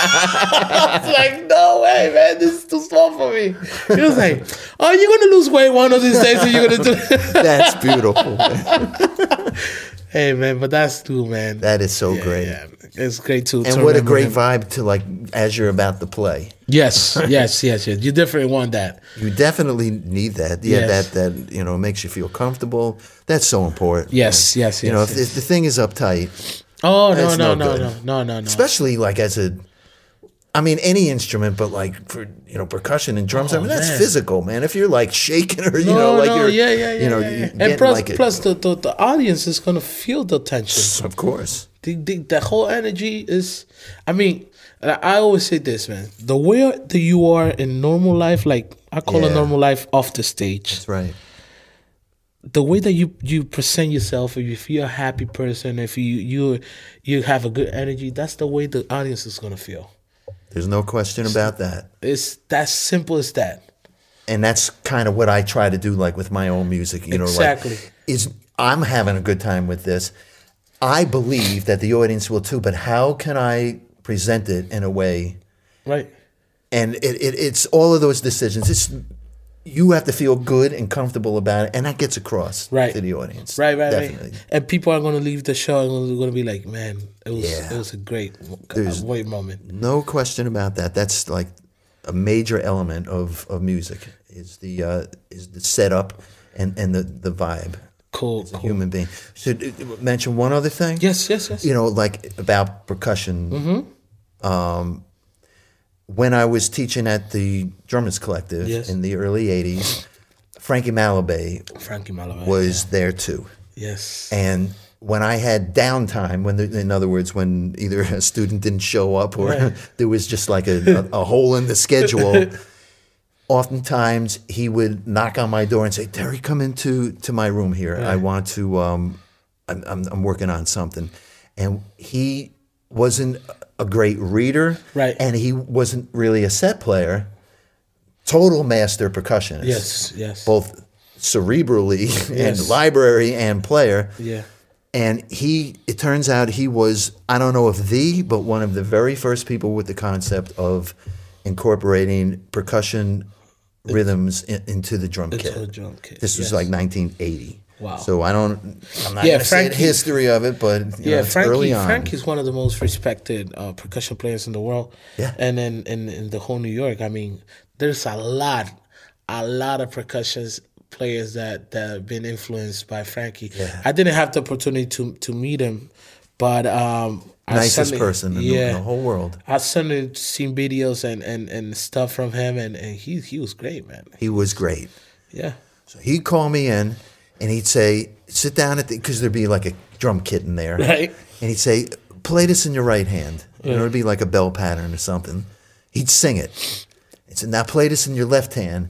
I was like, no way, man, this is too small for me. He was like, oh, you're gonna lose weight one of these days, and you're gonna do. That's beautiful. Man. Hey, man, but that's too, man. That is so yeah, great. Yeah. It's great to. And to what a remember great him. vibe to like as you're about to play. Yes, yes, yes, yes. You definitely want that. You definitely need that. Yeah, Yes. that that you know makes you feel comfortable. That's so important. Yes, And, yes, You know, yes, if, yes. if the thing is uptight, Oh no, That's no, no no, good. no, no, no, no. especially like as a, I mean, any instrument, but like for you know percussion and drums. I Oh, mean, that's man. physical, man. If you're like shaking or you No, know, like no, you're, yeah, yeah, yeah, you know, yeah, you're yeah. getting And plus, like a- plus the, the the audience is gonna feel the tension. of course. The, the, the whole energy is. I mean, I I always say this, man. The way that you are in normal life, like I call Yeah. a normal life off the stage. That's right. The way that you, you present yourself, if you're a happy person, if you you you have a good energy, that's the way the audience is gonna feel. There's no question about that. It's that simple as that. And that's kind of what I try to do, like with my own music. You know, Exactly. like is I'm having a good time with this. I believe that the audience will too, but how can I present it in a way? Right. And it, it it's all of those decisions. It's you have to feel good and comfortable about it, and that gets across Right. to the audience. Right, right, Definitely. right. And people are gonna leave the show and they're gonna be like, "Man, it was Yeah. it was a great, There's- a great moment." No question about that. That's like a major element of, of music is the uh, is the setup and, and the, the vibe. Cool, As a cool. human being. Should uh, mention one other thing. Yes, yes, yes. You know, like about percussion. Mm-hmm. Um, when I was teaching at the Drummers Collective Yes. in the early eighties, Frankie Malabay Frankie Malabai was there too. Yes. And when I had downtime, when the, in other words, when either a student didn't show up or Right. there was just like a, a, a hole in the schedule, oftentimes he would knock on my door and say, "Terry, come into to my room here. I Right. want to. Um, I'm, I'm I'm working on something." And he wasn't a great reader, Right. And he wasn't really a set player. Total master percussionist. Yes, yes. Both cerebrally and Yes. library and player. Yeah. And he, it turns out he was, I don't know if the, but one of the very first people with the concept of incorporating percussion rhythms in, into the drum Into kit. the drum kit, This was yes. like nineteen eighty. Wow. So I don't, I'm not Yeah, going to say the Frankie- history of it, but you know, Yeah, it's Frankie. early on. Frankie's one of the most respected uh, percussion players in the world. Yeah. And then in, in the whole New York, I mean, there's a lot, a lot of percussion players that, that have been influenced by Frankie. Yeah. I didn't have the opportunity to to meet him, but um, I Nicest certainly- person in, the, in the whole world. I certainly seen videos and, and, and stuff from him, and, and he he was great, man. He was great. Yeah. So he'd call me in and he'd say, sit down at the, because there'd be like a drum kit in there. Right. And he'd say, play this in your right hand. You know, Yeah. it'd be like a bell pattern or something. he'd sing it. He said, now play this in your left hand.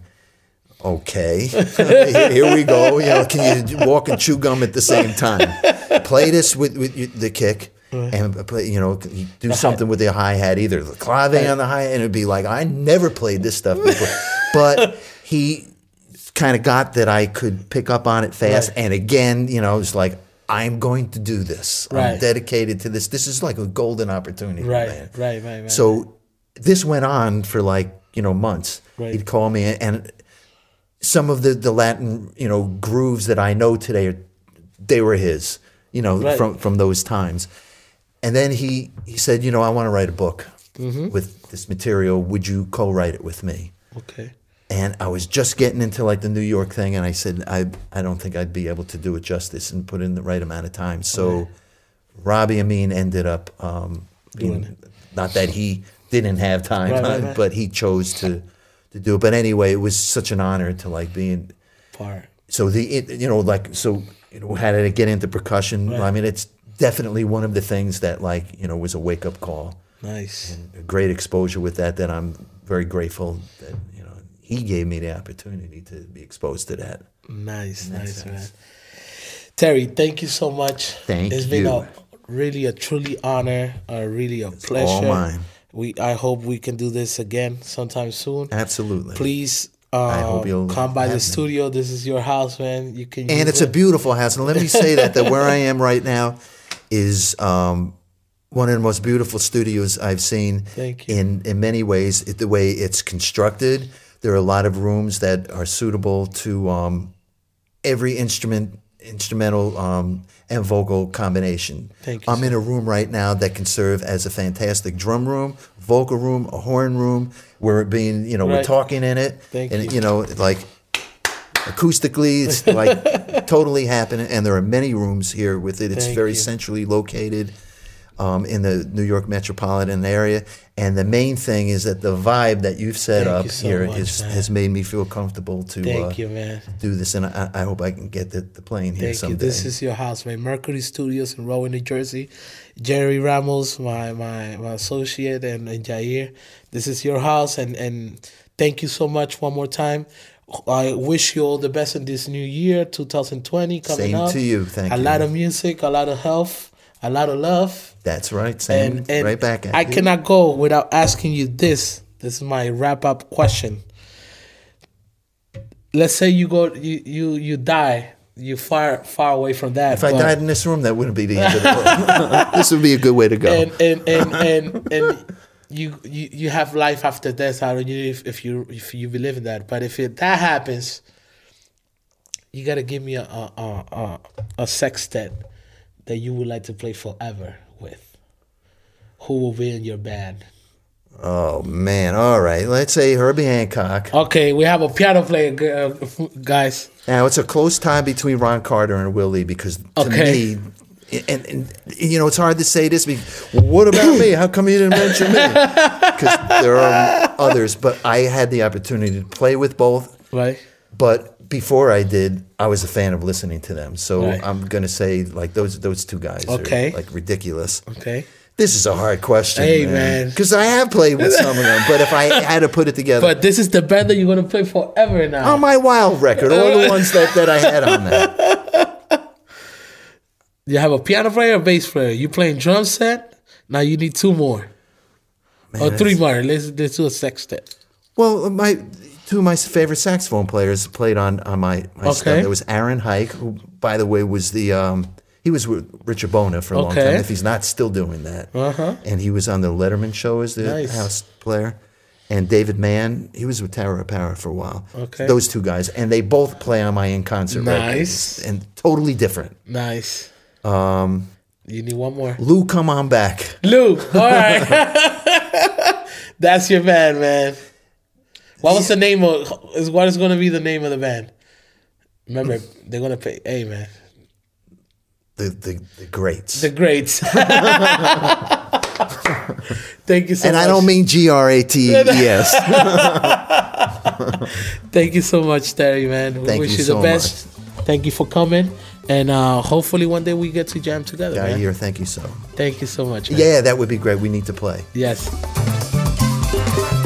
Okay, here, here we go. You know, can you walk and chew gum at the same time? Play this with, with the kick, and play, you know, do something with the hi hat, either the clave on the hi hat, and it'd be like, I never played this stuff before. But he kind of got that I could pick up on it fast, right. And again, you know, it's like, I'm going to do this. Right. I'm dedicated to this. This is like a golden opportunity, right, man. Right, right, right. So this went on for like, you know, months. Right. He'd call me, and some of the, the Latin, you know, grooves that I know today, they were his, you know, right. from, from those times. And then he, he said, you know, I want to write a book mm-hmm. with this material. Would you co-write it with me? Okay. And I was just getting into like the New York thing, and I said, I I don't think I'd be able to do it justice and put in the right amount of time. So okay. Robbie Amin ended up, um, doing being, it. Not that he didn't have time, right, right, right. but he chose to to do it. But anyway, it was such an honor to like be in part. So the it, you know like so you know how did I get into percussion? Right. I mean, it's definitely one of the things that like you know was a wake up call. Nice. And a great exposure with that. That I'm very grateful that you know he gave me the opportunity to be exposed to that. Nice, nice, man. Terry, thank you so much. Thank it's you. It's been a really a truly honor, a really a it's pleasure. All mine. We I hope we can do this again sometime soon. Absolutely. Please uh, I hope you'll come by the me. studio. This is your house, man. You can And use it's it. a beautiful house. And let me say that that where I am right now is um, one of the most beautiful studios I've seen. Thank you. In in many ways, it, the way it's constructed, there are a lot of rooms that are suitable to um, every instrument, instrumental um, and vocal combination. Thank you. I'm in a room right now that can serve as a fantastic drum room, vocal room, a horn room. We're being, you know, right. we're talking in it, Thank and you. you know, like acoustically, it's like totally happening. And there are many rooms here with it. It's Thank very you. centrally located um, in the New York metropolitan area. And the main thing is that the vibe that you've set Thank up you so here much, is, man. has made me feel comfortable to Thank uh, you, man. do this. And I, I hope I can get the, the plane here Thank someday. you. This is your house, man. Mercury Studios in Rowan, New Jersey. Jerry Ramos, my my, my associate, and, and Jair. This is your house, and, and thank you so much one more time. I wish you all the best in this new year, two thousand twenty, coming Same up. to you. Thank a you. A lot of music, a lot of health, a lot of love. That's right. Same. And, and right back at I you. cannot go without asking you this. This is my wrap-up question. Let's say you go, you you you die. You far far away from that. If I but- died in this room, that wouldn't be the end of the world. This would be a good way to go. and and and and, and you, you you have life after death. I don't know if, if you if you believe in that, but if it, that happens, you gotta give me a a, a a a sextet that you would like to play forever with. Who will be in your band? Oh man! All right, let's say Herbie Hancock. Okay, we have a piano player, uh, guys. Now it's a close tie between Ron Carter and Willie because to Okay. me, and, and you know it's hard to say this. Because, well, what about me? How come you didn't mention me? Because there are others, but I had the opportunity to play with both. Right. But before I did, I was a fan of listening to them. So Right. I'm gonna say like those those two guys Okay. are like ridiculous. Okay. This is a hard question, Hey, man. man. Because I have played with some of them, but if I had to put it together, But this is the band that you're gonna play forever now. on my Wild record, all the ones that, that I had on that. You have a piano player or bass player. You playing drum set. Now you need two more. Man, or three that's- more. Let's, let's do a sextet. Well, my two of my favorite saxophone players played on, on my, my stuff. Okay. There was Aaron Hike, who, by the way, was the um, he was with Richard Bona for a long Okay. time, if he's not still doing that. Uh-huh. And he was on the Letterman show as the Nice. house player. And David Mann, he was with Tara Power for a while. Okay. Those two guys. And they both play on my in-concert Nice. records. And totally different. Nice. Um, You need one more. Lou, come on back. Lou. All right. That's your band, man. What was the name of? Is what is going to be the name of the band? Remember, they're going to play. Hey, man. The, the, the greats. The Greats. Thank you so and much. I don't mean G R A T E S. Thank you so much, Terry, man. We Thank wish you you, so the best. Thank you for coming. And uh, hopefully one day we get to jam together, Yeah, man. here, thank you so. Thank you so much, man. Yeah, that would be great. We need to play. Yes.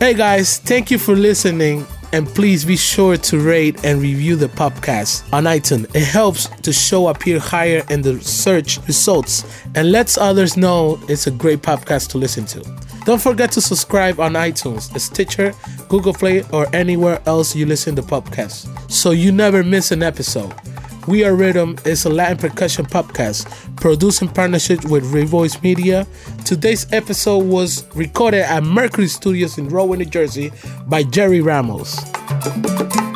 Hey guys, thank you for listening. And please be sure to rate and review the podcast on iTunes. It helps the show appear higher in the search results and lets others know it's a great podcast to listen to. Don't forget to subscribe on iTunes, Stitcher, Google Play, or anywhere else you listen to podcasts so you never miss an episode. We Are Rhythm is a Latin percussion podcast produced in partnership with Revoice Media. Today's episode was recorded at Mercury Studios in Rowan, New Jersey by Jerry Ramos.